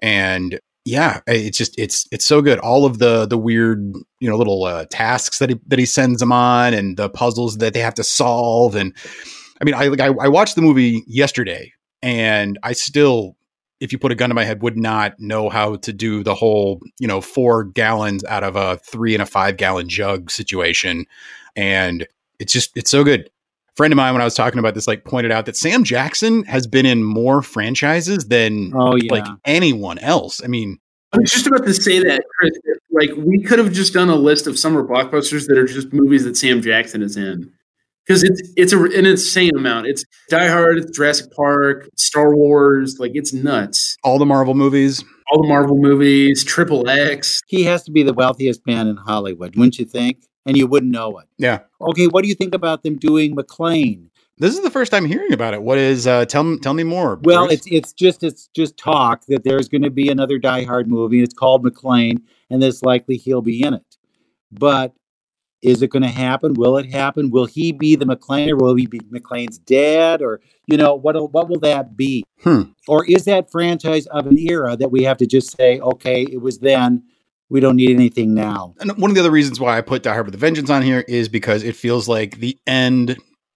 And yeah, it's just, it's, it's so good. All of the, the weird, you know, little uh, tasks that he, that he sends them on, and the puzzles that they have to solve. And I mean, I, like, I, I watched the movie yesterday, and I still, if you put a gun to my head, would not know how to do the whole, you know, four gallons out of a three and a five gallon jug situation. And it's just, it's so good. Friend of mine, when I was talking about this, like pointed out that Sam Jackson has been in more franchises than Oh, yeah. like anyone else. I mean, I was just about to say that, Chris. Like, we could have just done a list of summer blockbusters that are just movies that Sam Jackson is in, because it's it's a, an insane amount. It's Die Hard, it's Jurassic Park, Star Wars. Like, it's nuts. all the Marvel movies. All the Marvel movies, Triple X. He has to be the wealthiest man in Hollywood, wouldn't you think? And you wouldn't know it. Yeah. Okay, what do you think about them doing McClane? This is the first time hearing about it. What is, uh, tell me, tell me more. Well, Bruce. it's it's just it's just talk that there's going to be another Die Hard movie. It's called McClane, and it's likely he'll be in it. But is it going to happen? Will it happen? Will he be the McClane, or will he be McClane's dad? Or, you know, what what will that be? Hmm. Or is that franchise of an era that we have to just say, okay, it was then, we don't need anything now? And one of the other reasons why I put Die Hard with a Vengeance on here is because it feels like the end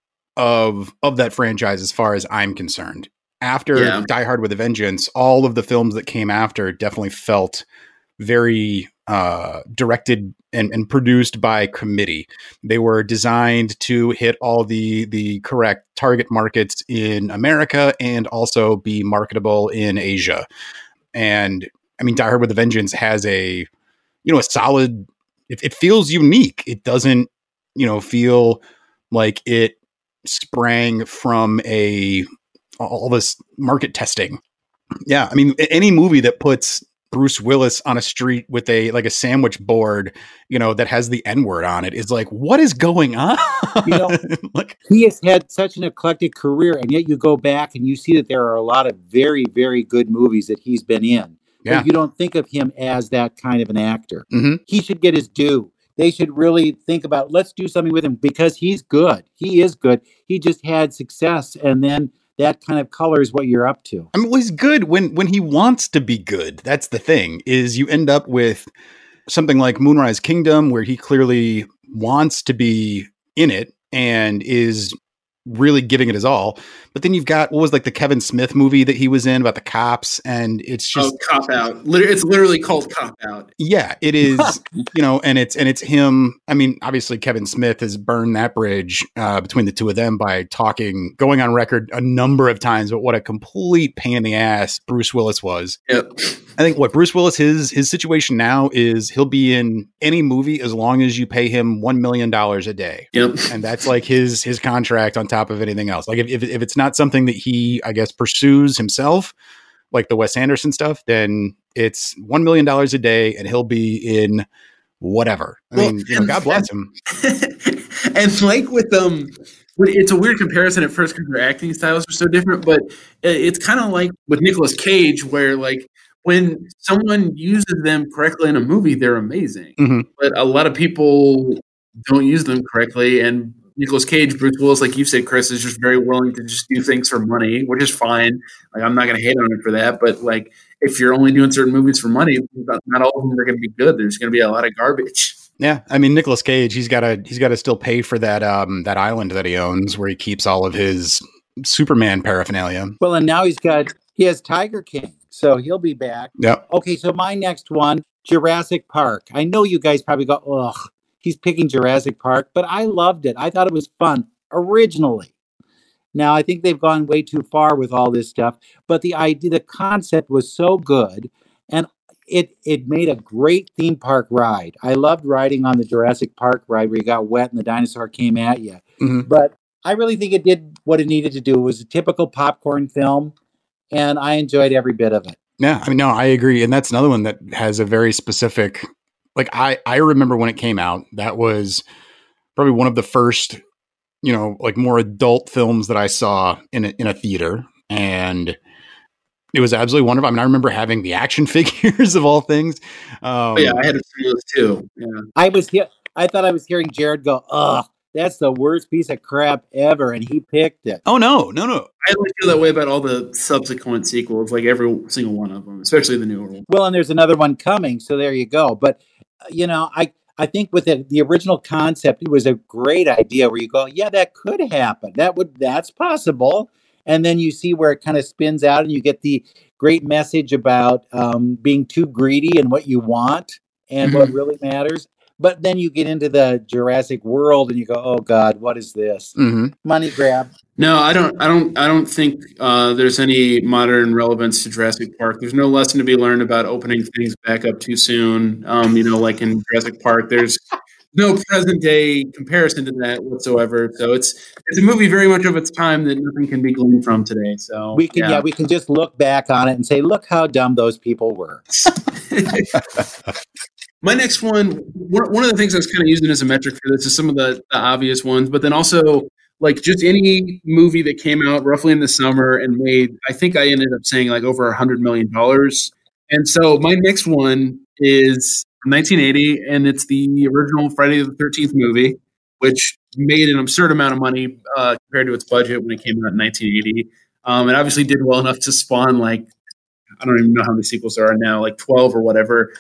of of that franchise as far as I'm concerned. After Yeah. Die Hard with a Vengeance, all of the films that came after definitely felt very uh, directed and, and produced by committee. They were designed to hit all the the correct target markets in America and also be marketable in Asia. And I mean, Die Hard with a Vengeance has a, you know, a solid, it, it feels unique. It doesn't, you know, feel like it sprang from a, all this market testing. Yeah. I mean, any movie that puts Bruce Willis on a street with a, like a sandwich board, you know, that has the N word on it is like, what is going on? You know, like, he has had such an eclectic career, and yet you go back and you see that there are a lot of very, very good movies that he's been in. Yeah. But you don't think of him as that kind of an actor. Mhm. He should get his due. They should really think about, let's do something with him, because he's good. He is good. He just had success, and then that kind of colors what you're up to. I mean, well, he's good when when he wants to be good. That's the thing, is you end up with something like Moonrise Kingdom, where he clearly wants to be in it and is really giving it his all. But then you've got, what was like the Kevin Smith movie that he was in about the cops, and it's just Oh, Cop Out. Liter- It's literally called Cop Out. yeah, it is, you know, and it's and it's him. I mean, obviously Kevin Smith has burned that bridge uh, between the two of them by talking, going on record a number of times, but what a complete pain in the ass Bruce Willis was. Yep. I think what Bruce Willis, his his situation now is he'll be in any movie as long as you pay him one million dollars a day. Yep. And that's like his his contract on top of anything else. Like if, if if it's not something that he, I guess, pursues himself, like the Wes Anderson stuff, then it's one million dollars a day and he'll be in whatever. I Well, mean, you know, and- God bless him. And like with um, it's a weird comparison at first because their acting styles are so different, but it's kind of like with Nicolas Cage, where like when someone uses them correctly in a movie, they're amazing. Mhm. But a lot of people don't use them correctly, and Nicolas Cage, Bruce Willis, like you said, Chris, is just very willing to just do things for money, which is fine. Like, I'm not going to hate on him for that, but like if you're only doing certain movies for money, not all of them are going to be good. There's going to be a lot of garbage. Yeah, I mean Nicolas Cage, he's got to he's got to still pay for that um that island that he owns where he keeps all of his Superman paraphernalia. Well, and now he's got, he has Tiger King, so he'll be back. Yep. Okay, so my next one, Jurassic Park. I know you guys probably go, ugh, he's picking Jurassic Park, but I loved it. I thought it was fun originally. Now, I think they've gone way too far with all this stuff, but the idea, the concept was so good, and it it made a great theme park ride. I loved riding on the Jurassic Park ride where you got wet and the dinosaur came at you. Mm-hmm. But I really think it did what it needed to do. It was a typical popcorn film, and I enjoyed every bit of it. Yeah, I mean, no, I agree. And that's another one that has a very specific, like, I, I remember when it came out, that was probably one of the first, you know, like more adult films that I saw in a, in a theater. And it was absolutely wonderful. I mean, I remember having the action figures of all things. Um, oh, yeah, I had a few of those too. Yeah. I was here. I thought I was hearing Jared go, ugh, that's the worst piece of crap ever. And he picked it. Oh, no, no, no. I like feel that way about all the subsequent sequels, like every single one of them, especially the newer ones. Well, and there's another one coming. So there you go. But, uh, you know, I, I think with it, the original concept, it was a great idea where you go, yeah, that could happen. That would, that's possible. And then you see where it kind of spins out and you get the great message about um, being too greedy and what you want and mm-hmm. what really matters. But then you get into the Jurassic World and you go, oh God, what is this? Mm-hmm. Money grab. No, I don't, I don't, I don't think uh, there's any modern relevance to Jurassic Park. There's no lesson to be learned about opening things back up too soon. Um, you know, like in Jurassic Park, there's no present day comparison to that whatsoever. So it's it's a movie very much of its time that nothing can be gleaned from today. So we can yeah. yeah, we can just look back on it and say, look how dumb those people were. My next one, one of the things I was kind of using as a metric for this is some of the, the obvious ones, but then also like just any movie that came out roughly in the summer and made, I think I ended up saying like over a hundred million dollars. And so my next one is from nineteen eighty, and it's the original Friday the thirteenth movie, which made an absurd amount of money uh, compared to its budget when it came out in nineteen eighty. Um, it obviously did well enough to spawn like, I don't even know how many sequels there are now, like twelve or whatever.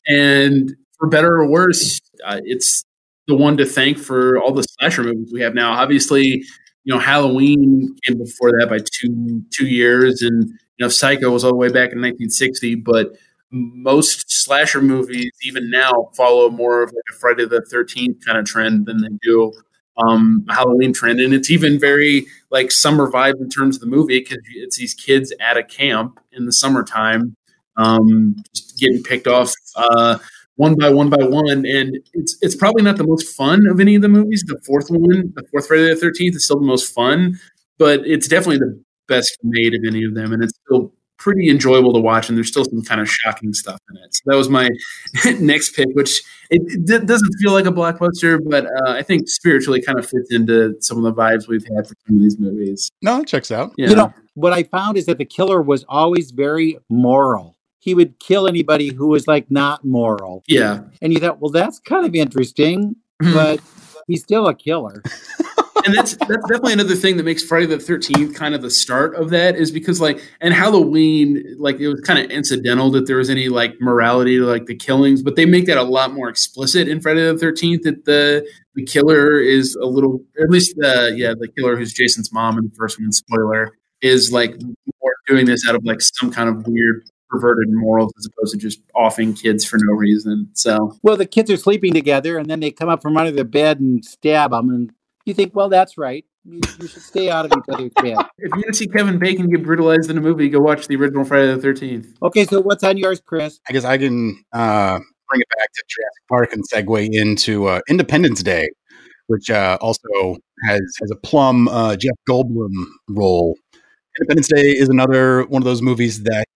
And for better or worse, uh, it's the one to thank for all the slasher movies we have now. Obviously, you know, Halloween came before that by two two years, and you know, Psycho was all the way back in nineteen sixty. But most slasher movies, even now, follow more of like a Friday the thirteenth kind of trend than they do um, a Halloween trend. And it's even very like summer vibe in terms of the movie because it's these kids at a camp in the summertime. Um, just getting picked off uh, one by one by one, and it's it's probably not the most fun of any of the movies. The fourth one, the fourth Friday the thirteenth, is still the most fun, but it's definitely the best made of any of them, and it's still pretty enjoyable to watch. And there's still some kind of shocking stuff in it. So that was my next pick, which it, it doesn't feel like a blockbuster, but uh, I think spiritually kind of fits into some of the vibes we've had for some of these movies. No, it checks out. Yeah. You know, what I found is that the killer was always very moral. He would kill anybody who was like not moral. Yeah. And you thought, well, that's kind of interesting, but he's still a killer. And that's that's definitely another thing that makes Friday the thirteenth kind of the start of that is because like, and Halloween, like it was kind of incidental that there was any like morality to like the killings, but they make that a lot more explicit in Friday the thirteenth that the the killer is a little, or at least the, yeah, the killer who's Jason's mom in the first one, spoiler, is like more doing this out of like some kind of weird perverted morals as opposed to just offing kids for no reason. So, well, the kids are sleeping together and then they come up from under their bed and stab them. And you think, well, that's right. You, you should stay out of each other's bed. If you want to see Kevin Bacon get brutalized in a movie, go watch the original Friday the thirteenth. Okay, so what's on yours, Chris? I guess I can uh, bring it back to Jurassic Park and segue into uh, Independence Day, which uh, also has, has a plum uh, Jeff Goldblum role. Independence Day is another one of those movies that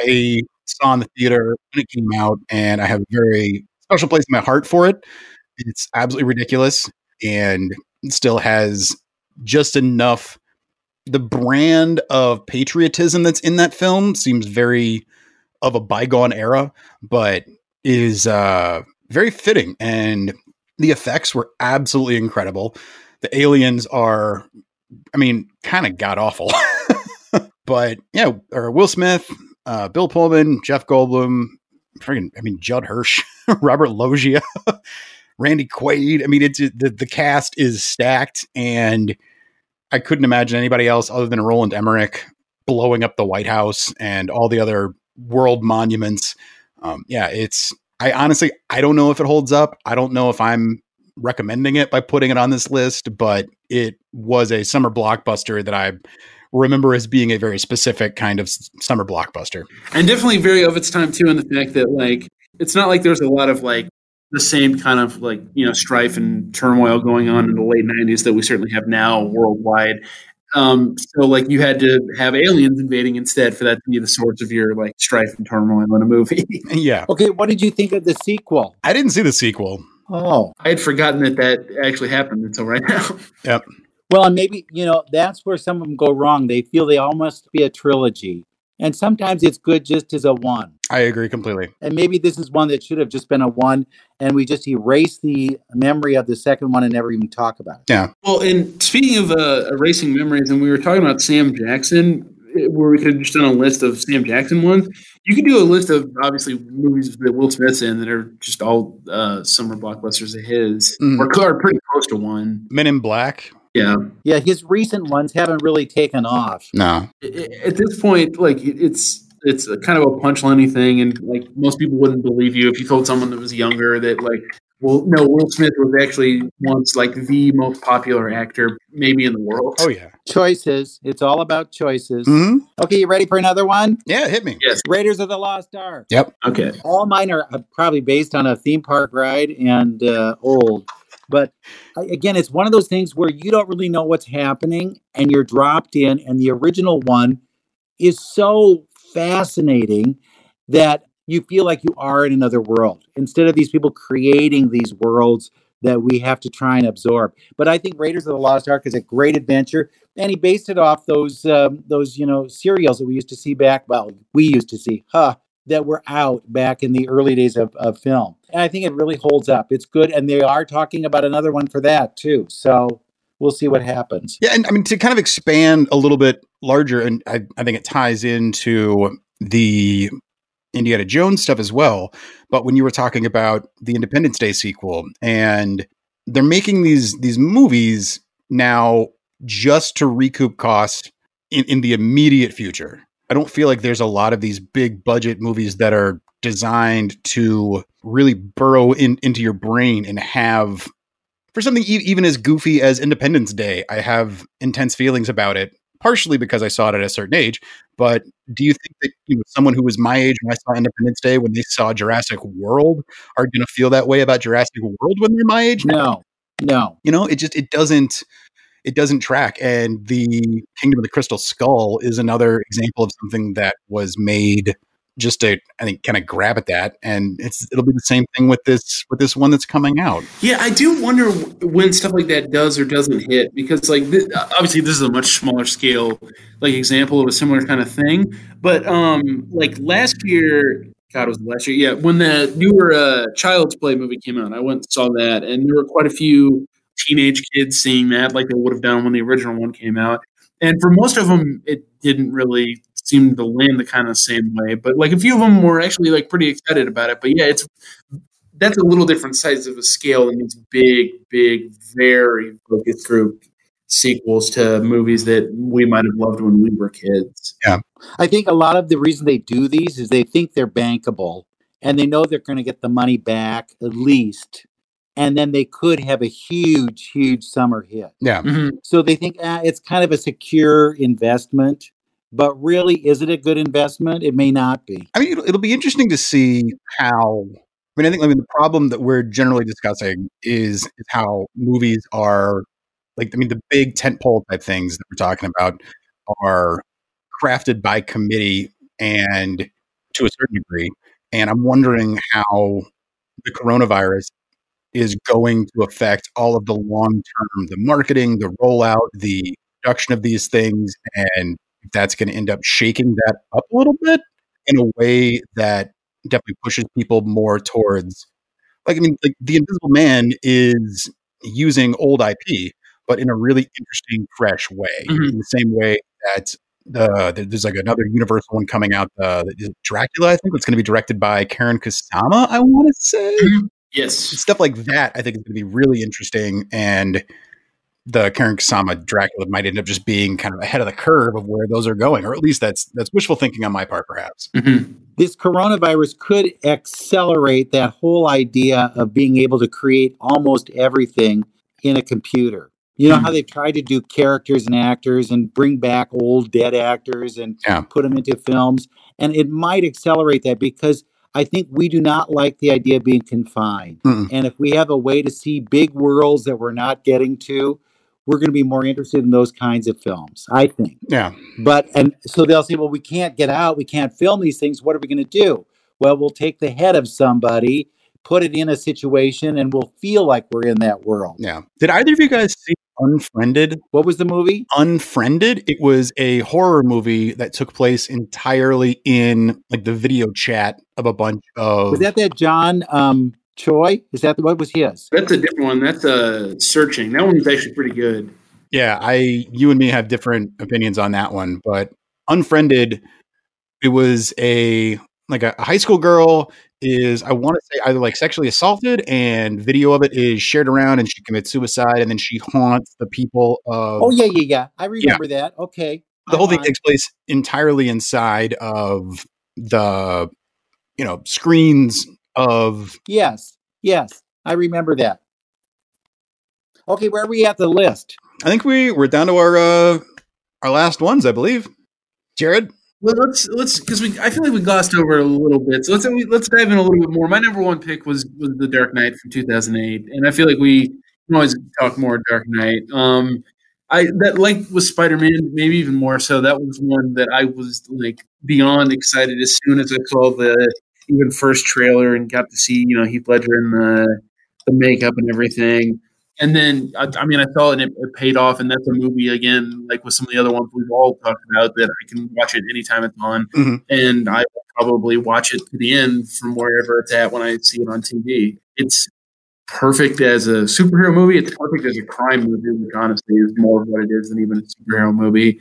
I saw in the theater when it came out, and I have a very special place in my heart for it. It's absolutely ridiculous, and it still has just enough. The brand of patriotism that's in that film seems very of a bygone era, but is uh, very fitting, and the effects were absolutely incredible. The aliens are, I mean, kind of god-awful. But, yeah, or Will Smith, Uh, Bill Pullman, Jeff Goldblum, friggin', I mean, Judd Hirsch, Robert Loggia, Randy Quaid. I mean, it's the, the cast is stacked, and I couldn't imagine anybody else other than Roland Emmerich blowing up the White House and all the other world monuments. Um, yeah, it's, I honestly, I don't know if it holds up. I don't know if I'm recommending it by putting it on this list, but it was a summer blockbuster that I remember as being a very specific kind of s- summer blockbuster. And definitely very of its time too, in the fact that like it's not like there's a lot of like the same kind of like, you know, strife and turmoil going on in the late nineties that we certainly have now worldwide. Um, so like you had to have aliens invading instead for that to be the source of your like strife and turmoil in a movie. Yeah. Okay, what did you think of the sequel? I didn't see the sequel. Oh, I had forgotten that that actually happened until right now. Yep. well, and maybe, you know, that's where some of them go wrong. They feel they all must be a trilogy. And sometimes it's good just as a one. I agree completely. And maybe this is one that should have just been a one, and we just erase the memory of the second one and never even talk about it. Yeah. Well, and speaking of uh, erasing memories, and we were talking about Sam Jackson, where we could have just done a list of Sam Jackson ones. You could do a list of obviously movies that Will Smith's in that are just all uh, summer blockbusters of his, Mhm. or are pretty close to one. Men in Black? Yeah. Yeah, his recent ones haven't really taken off. No. I- I- At this point, like it- it's it's a kind of a punchline thing, and like most people wouldn't believe you if you told someone that was younger that like, well, no, Will Smith was actually once like the most popular actor maybe in the world. Oh, yeah. Choices. It's all about choices. hmm Okay, you ready for another one? Yeah, hit me. Yes. Raiders of the Lost Ark. Yep. Okay. All mine are uh, probably based on a theme park ride and uh, old. But I- again, it's one of those things where you don't really know what's happening and you're dropped in. And the original one is so fascinating that you feel like you are in another world instead of these people creating these worlds that we have to try and absorb. But I think Raiders of the Lost Ark is a great adventure, and he based it off those um, those you know serials that we used to see back. Well, we used to see, huh, that were out back in the early days of, of film, and I think it really holds up. It's good, and they are talking about another one for that too. So we'll see what happens. Yeah, and I mean, to kind of expand a little bit larger, and I, I think it ties into the Indiana Jones stuff as well. But when you were talking about the Independence Day sequel, and they're making these these movies now just to recoup costs in, in the immediate future. I don't feel like there's a lot of these big budget movies that are designed to really burrow in, into your brain and have, for something e- even as goofy as Independence Day, I have intense feelings about it, partially because I saw it at a certain age. But do you think that, you know, someone who was my age when I saw Independence Day, when they saw Jurassic World, are going to feel that way about Jurassic World when they're my age? No, no. You know, it just, it doesn't, it doesn't track. And the Kingdom of the Crystal Skull is another example of something that was made just to, I think, kind of grab at that. And it's, it'll be the same thing with this, with this one that's coming out. Yeah, I do wonder when stuff like that does or doesn't hit, because like th- obviously this is a much smaller scale like example of a similar kind of thing. But um, like last year, God, it was last year. Yeah, when the newer uh, Child's Play movie came out, I went and saw that, and there were quite a few teenage kids seeing that, like they would have done when the original one came out. And for most of them, it didn't really seem to land the kind of same way. But like a few of them were actually like pretty excited about it. But yeah, it's that's a little different size of a scale than these big, big, very focused group sequels to movies that we might have loved when we were kids. Yeah. I think a lot of the reason they do these is they think they're bankable and they know they're going to get the money back at least. And then they could have a huge, huge summer hit. Yeah. Mm-hmm. So they think ah, it's kind of a secure investment. But really, is it a good investment? It may not be. I mean, it'll, it'll be interesting to see how. I mean, I think I mean the problem that we're generally discussing is, is how movies are like. I mean, the big tentpole type things that we're talking about are crafted by committee and to a certain degree. And I'm wondering how the coronavirus is going to affect all of the long term, the marketing, the rollout, the production of these things, and that's going to end up shaking that up a little bit in a way that definitely pushes people more towards, like, I mean, like The Invisible Man is using old I P, but in a really interesting, fresh way. Mhm. In the same way that the there's like another Universal one coming out, uh, is it Dracula, I think, it's going to be directed by Karen Kusama, I want to say. Mhm. Yes. Stuff like that, I think, is going to be really interesting, and the Karen Kusama Dracula might end up just being kind of ahead of the curve of where those are going, or at least that's that's wishful thinking on my part, perhaps. Mm-hmm. This coronavirus could accelerate that whole idea of being able to create almost everything in a computer. You know Hmm. how they've tried to do characters and actors and bring back old dead actors and Yeah. put them into films. And it might accelerate that because I think we do not like the idea of being confined. Mm-mm. And if we have a way to see big worlds that we're not getting to, we're going to be more interested in those kinds of films, I think. Yeah. But, and so they'll say, well, we can't get out. We can't film these things. What are we going to do? Well, we'll take the head of somebody, put it in a situation, and we'll feel like we're in that world. Yeah. Did either of you guys see Unfriended? What was the movie? Unfriended. It was a horror movie that took place entirely in like the video chat of a bunch of. Was that that John um, Choi? Is that what was his? That's a different one. That's uh, Searching. That one's actually pretty good. Yeah, I, you and me have different opinions on that one, but Unfriended, it was a like a high school girl is, I want to say, either like sexually assaulted, and video of it is shared around, and she commits suicide, and then she haunts the people of. Oh yeah, yeah, yeah. I remember yeah. that. Okay. The whole I'm thing on. takes place entirely inside of the, you know, screens of. Yes, yes, I remember that. Okay, where are we at the list? I think we we're down to our uh, our last ones, I believe. Jared. Well, let's let's because we I feel like we glossed over a little bit. So let's let's dive in a little bit more. My number one pick was was The Dark Knight from two thousand eight, and I feel like we can always talk more Dark Knight. Um, I that like with Spider-Man, maybe even more so. That was one that I was like beyond excited as soon as I saw the even first trailer and got to see you know Heath Ledger and the the makeup and everything. And then, I, I mean, I saw it and it, it paid off. And that's a movie, again, like with some of the other ones we've all talked about, that I can watch it anytime it's on. Mm-hmm. And I will probably watch it to the end from wherever it's at when I see it on T V. It's perfect as a superhero movie. It's perfect as a crime movie, which honestly is more of what it is than even a superhero movie.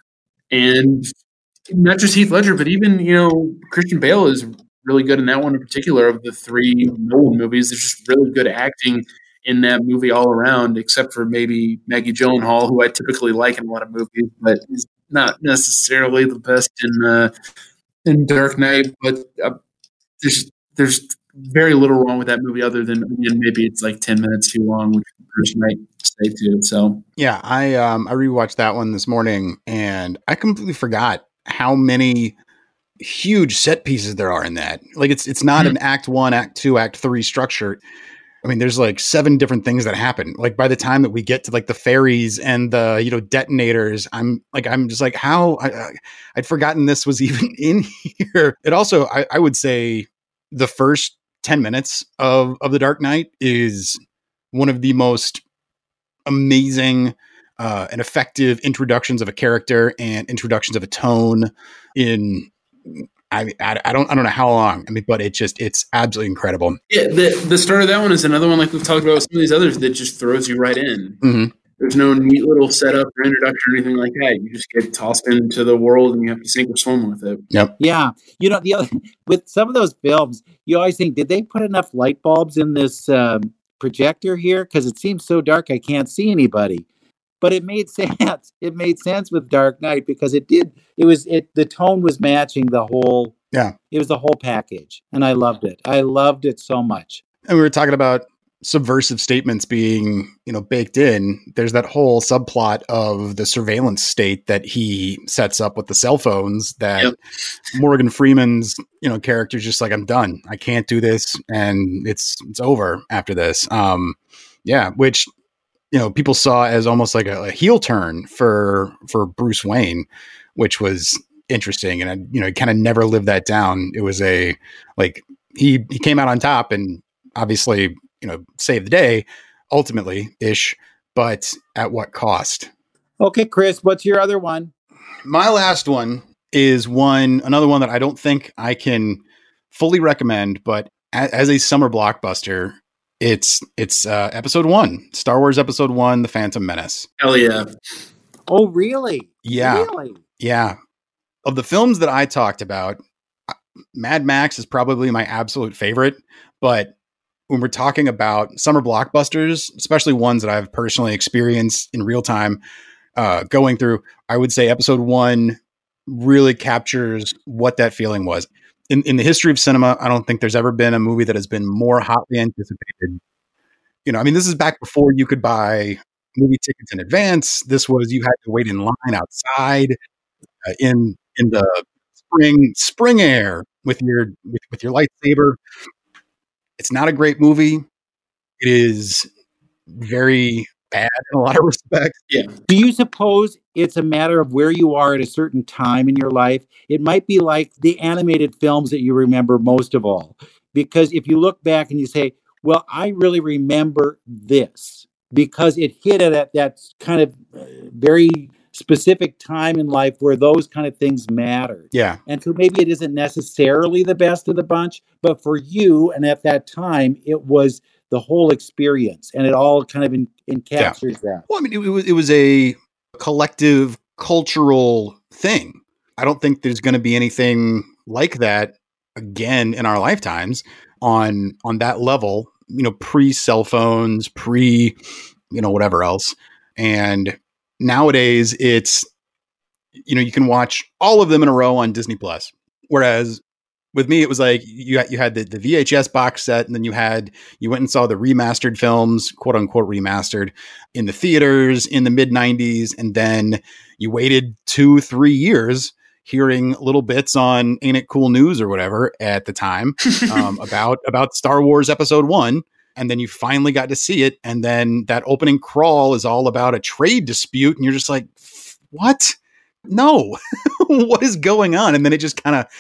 And not just Heath Ledger, but even, you know, Christian Bale is really good in that one in particular. Of the three Nolan movies, there's just really good acting in that movie all around, except for maybe Maggie Gyllenhaal, who I typically like in a lot of movies, but is not necessarily the best in uh, in Dark Knight. But uh, there's there's very little wrong with that movie, other than again, maybe it's like ten minutes too long, which the person might say too. So yeah, I um I rewatched that one this morning, and I completely forgot how many huge set pieces there are in that. Like it's it's not mm-hmm. an act one, act two, act three structure. I mean, there's like seven different things that happen. Like by the time that we get to like the ferries and the, you know, detonators, I'm like, I'm just like, how I, I'd forgotten this was even in here. It also, I, I would say the first ten minutes of, of The Dark Knight is one of the most amazing uh, and effective introductions of a character and introductions of a tone in, I, I I don't I don't know how long. I mean, but it just it's absolutely incredible. Yeah, the the start of that one is another one like we've talked about with some of these others that just throws you right in. Mm-hmm. There's no neat little setup or introduction or anything like that. You just get tossed into the world and you have to sink or swim with it. Yep. Yeah. You know, the other, with some of those films, you always think, did they put enough light bulbs in this um, projector here? Because it seems so dark, I can't see anybody. But it made sense. It made sense with Dark Knight because it did. It was it. The tone was matching the whole. Yeah. It was the whole package, and I loved it. I loved it so much. And we were talking about subversive statements being, you know, baked in. There's that whole subplot of the surveillance state that he sets up with the cell phones. That yep. Morgan Freeman's, you know, character is just like, I'm done. I can't do this, and it's it's over after this. Um, yeah, which. You know, people saw as almost like a, a heel turn for for Bruce Wayne, which was interesting, and I, you know, he kind of never lived that down. It was a like he he came out on top, and obviously, you know, saved the day ultimately ish, but at what cost? Okay, Chris, what's your other one? My last one is one another one that I don't think I can fully recommend, but as, as a summer blockbuster. It's it's uh, episode one, Star Wars episode one, The Phantom Menace. Hell yeah. Oh, really? Yeah. Really? Yeah. Of the films that I talked about, Mad Max is probably my absolute favorite. But when we're talking about summer blockbusters, especially ones that I've personally experienced in real time uh, going through, I would say episode one really captures what that feeling was. In, in the history of cinema, I don't think there's ever been a movie that has been more hotly anticipated. You know, I mean, this is back before you could buy movie tickets in advance. This was you had to wait in line outside uh, in in the spring spring air with your with, with your lightsaber. It's not a great movie. It is very bad in a lot of respects. Yeah. Do you suppose it's a matter of where you are at a certain time in your life? It might be like the animated films that you remember most of all. Because if you look back and you say, well, I really remember this because it hit it at that kind of uh, very specific time in life where those kind of things mattered. Yeah. And so maybe it isn't necessarily the best of the bunch, but for you and at that time, it was the whole experience, and it all kind of in, encaptures yeah. that. Well, I mean, it, it was it was a collective cultural thing. I don't think there's going to be anything like that again in our lifetimes on on that level. You know, pre cell phones, pre you know whatever else, and nowadays it's you know you can watch all of them in a row on Disney Plus, whereas. With me, it was like you had, you had the, the V H S box set, and then you had you went and saw the remastered films, quote unquote remastered, in the theaters in the mid nineties, and then you waited two, three years hearing little bits on Ain't It Cool News or whatever at the time um, about about Star Wars Episode One, and then you finally got to see it, and then that opening crawl is all about a trade dispute, and you're just like, what? No, what is going on? And then it just kind of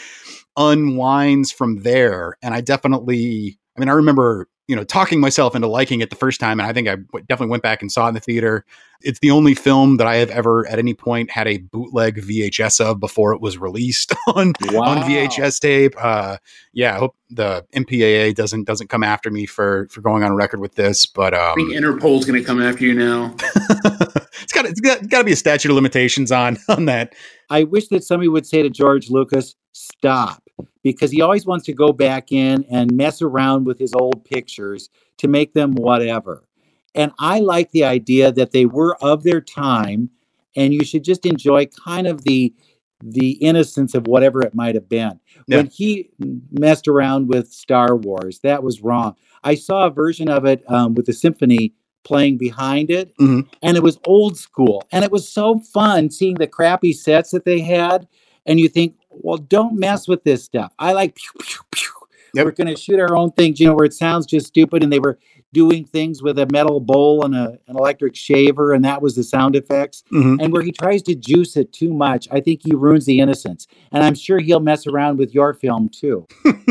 unwinds from there. And I definitely, I mean, I remember, you know, talking myself into liking it the first time. And I think I w- definitely went back and saw it in the theater. It's the only film that I have ever at any point had a bootleg V H S of before it was released on, wow. on V H S tape. Uh, yeah, I hope the M P A A doesn't, doesn't come after me for, for going on record with this, but, um, I think Interpol's going to come after you now. it's got, it's got, got to be a statute of limitations on, on that. I wish that somebody would say to George Lucas, stop, because he always wants to go back in and mess around with his old pictures to make them whatever. And I like the idea that they were of their time, and you should just enjoy kind of the the innocence of whatever it might have been. Yeah. When he messed around with Star Wars, that was wrong. I saw a version of it um, with the symphony playing behind it, mm-hmm. and it was old school. And it was so fun seeing the crappy sets that they had. And you think, well, don't mess with this stuff. I like, pew, pew, pew. Yep. We're going to shoot our own things, you know, where it sounds just stupid. And they were doing things with a metal bowl and a, an electric shaver, and that was the sound effects. Mm-hmm. And where he tries to juice it too much, I think he ruins the innocence. And I'm sure he'll mess around with your film too.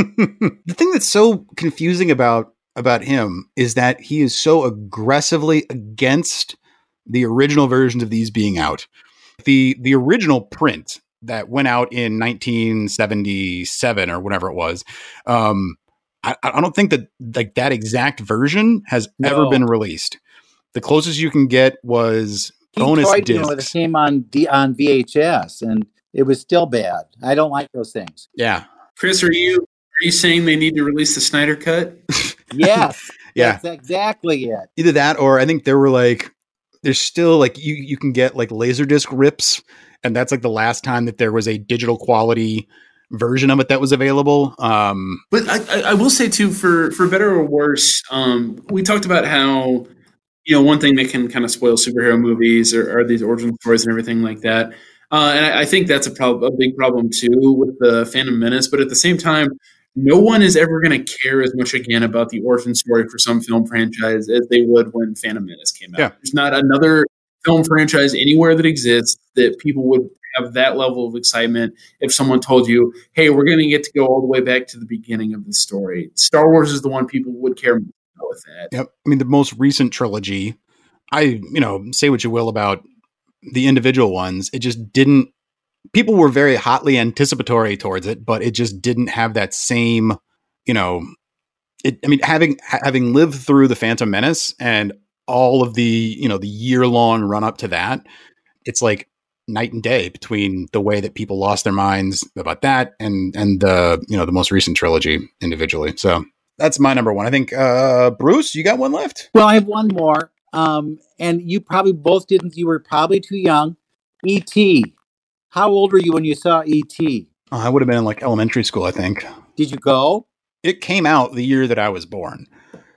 The thing that's so confusing about about him is that he is so aggressively against the original versions of these being out. The the original print that went out in nineteen seventy-seven or whatever it was, um, I, I don't think that like that exact version has no. ever been released. The closest you can get was he bonus discs. You know, it came on D- on V H S, and it was still bad. I don't like those things. Yeah, Chris, are you are you saying they need to release the Snyder Cut? Yes, yeah, that's exactly it. Either that, or I think there were like, there's still like you you can get like Laserdisc rips. And that's like the last time that there was a digital quality version of it that was available. Um, but I, I will say too, for, for better or worse, um, we talked about how, you know, one thing that can kind of spoil superhero movies are, are these origin stories and everything like that. Uh, and I, I think that's a, prob- a big problem too with the Phantom Menace. But at the same time, no one is ever going to care as much again about the origin story for some film franchise as they would when Phantom Menace came out. Yeah. There's not another film franchise anywhere that exists that people would have that level of excitement if someone told you, hey, we're going to get to go all the way back to the beginning of the story. Star Wars is the one people would care about with that. Yep. I mean, the most recent trilogy, I, you know, say what you will about the individual ones, it just didn't, people were very hotly anticipatory towards it, but it just didn't have that same, you know, it, I mean, having, having lived through the Phantom Menace and all of the, you know, the year long run up to that, it's like night and day between the way that people lost their minds about that and, and the, you know, the most recent trilogy individually. So that's my number one. I think, uh, Bruce, you got one left? Well, I have one more. Um, and you probably both didn't, you were probably too young. E T. How old were you when you saw E T? Oh, I would have been in like elementary school, I think. Did you go? It came out the year that I was born.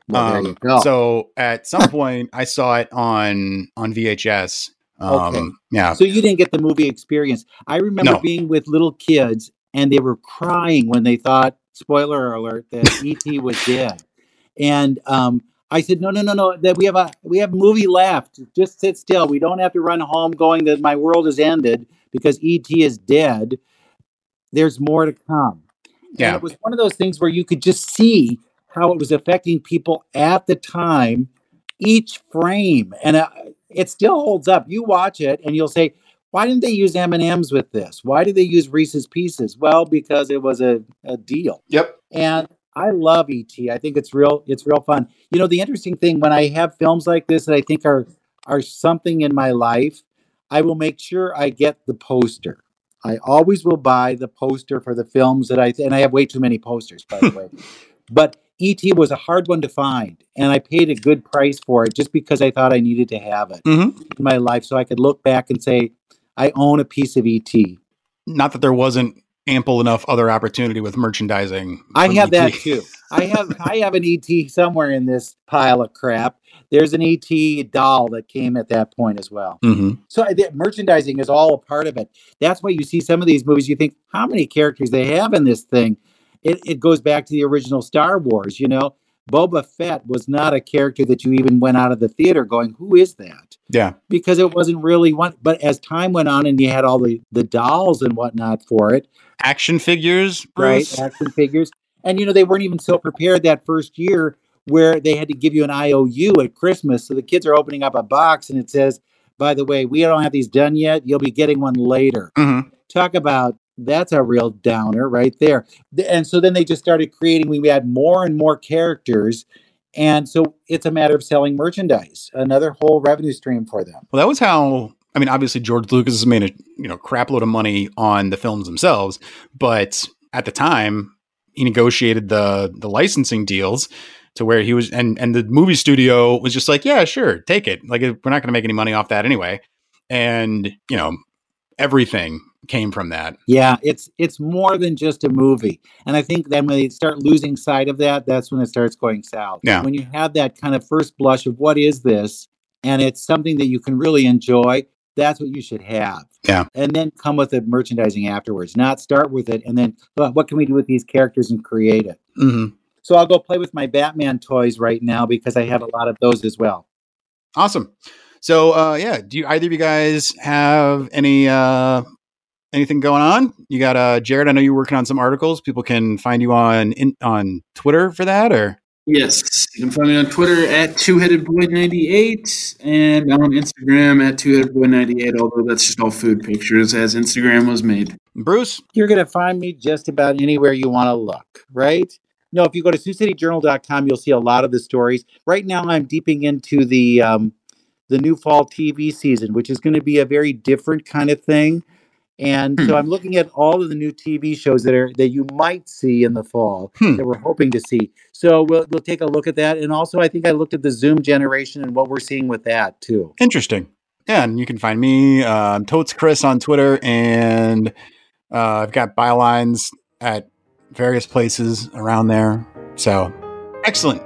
Well, there Um, you go. so at some point, I saw it on on V H S. Um, Okay. Yeah. So you didn't get the movie experience. I remember No. being with little kids and they were crying when they thought, spoiler alert, that E T was dead. And um, I said, no, no, no, no, that we have a we have a movie left. Just sit still. We don't have to run home going that my world has ended because E T is dead. There's more to come. Yeah. And it was one of those things where you could just see how it was affecting people at the time, each frame. And uh, it still holds up. You watch it and you'll say, why didn't they use M and M's with this? Why did they use Reese's Pieces? Well, because it was a, a deal. Yep. And I love E T. I think it's real, it's real fun. You know, the interesting thing when I have films like this that I think are are something in my life, I will make sure I get the poster. I always will buy the poster for the films that I, and I have way too many posters, by the way. But E T was a hard one to find, and I paid a good price for it just because I thought I needed to have it Mm-hmm. in my life so I could look back and say, I own a piece of E T. Not that there wasn't ample enough other opportunity with merchandising. I from have E T. that too. I have I have an E T somewhere in this pile of crap. There's an E T doll that came at that point as well. Mm-hmm. So I think merchandising is all a part of it. That's why you see some of these movies, you think, how many characters they have in this thing? It, it goes back to the original Star Wars, you know? Boba Fett was not a character that you even went out of the theater going, who is that? Yeah. Because it wasn't really one. But as time went on and you had all the, the dolls and whatnot for it, Action figures, Bruce. right? Action figures. And, you know, they weren't even so prepared that first year where they had to give you an I O U at Christmas. So the kids are opening up a box and it says, by the way, we don't have these done yet. You'll be getting one later. Mm-hmm. Talk about, that's a real downer right there. And so then they just started creating, we had more and more characters. And so it's a matter of selling merchandise, another whole revenue stream for them. Well, that was how, I mean, obviously George Lucas has made a you know crap load of money on the films themselves, but at the time he negotiated the the licensing deals to where he was, and and the movie studio was just like, yeah, sure, take it. Like, we're not going to make any money off that anyway. And, you know, everything came from that. Yeah, it's it's more than just a movie. And I think then when they start losing sight of that, that's when it starts going south. Yeah. When you have that kind of first blush of what is this, and it's something that you can really enjoy, that's what you should have. Yeah. And then come with the merchandising afterwards, not start with it and then, well, what can we do with these characters and create it? Mm-hmm. So I'll go play with my Batman toys right now because I have a lot of those as well. Awesome. So, uh, yeah, do you, either of you guys have any uh, anything going on? You got uh, Jared. I know you're working on some articles. People can find you on in, on Twitter for that, or yes, you can find me on Twitter at two headed boy ninety-eight and on Instagram at two headed boy ninety-eight. Although that's just all food pictures, as Instagram was made. Bruce. You're going to find me just about anywhere you want to look, right? No, if you go to sioux city journal dot com, you'll see a lot of the stories. Right now, I'm deeping into the um, the new fall T V season, which is going to be a very different kind of thing. And Hmm. so I'm looking at all of the new T V shows that are that you might see in the fall Hmm. that we're hoping to see. So we'll we'll take a look at that. And also, I think I looked at the Zoom generation and what we're seeing with that too. Interesting. Yeah, and you can find me, um, Totes Chris on Twitter, and uh, I've got bylines at various places around there. So, excellent.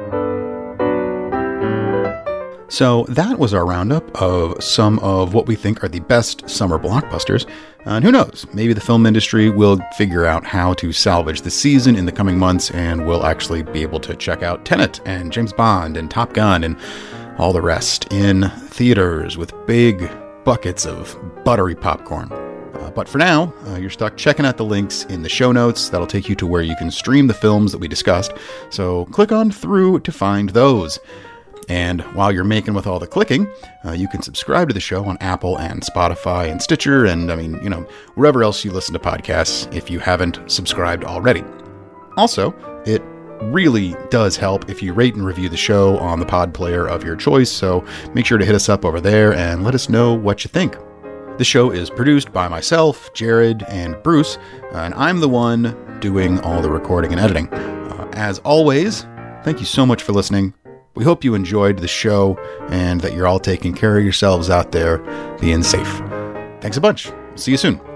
So that was our roundup of some of what we think are the best summer blockbusters. And who knows, maybe the film industry will figure out how to salvage the season in the coming months, and we'll actually be able to check out Tenet and James Bond and Top Gun and all the rest in theaters with big buckets of buttery popcorn. Uh, but for now, uh, you're stuck checking out the links in the show notes. That'll take you to where you can stream the films that we discussed. So click on through to find those. And while you're making with all the clicking, uh, you can subscribe to the show on Apple and Spotify and Stitcher and, I mean, you know, wherever else you listen to podcasts if you haven't subscribed already. Also, it really does help if you rate and review the show on the pod player of your choice, so make sure to hit us up over there and let us know what you think. The show is produced by myself, Jared, and Bruce, and I'm the one doing all the recording and editing. Uh, as always, thank you so much for listening. We hope you enjoyed the show and that you're all taking care of yourselves out there, being safe. Thanks a bunch. See you soon.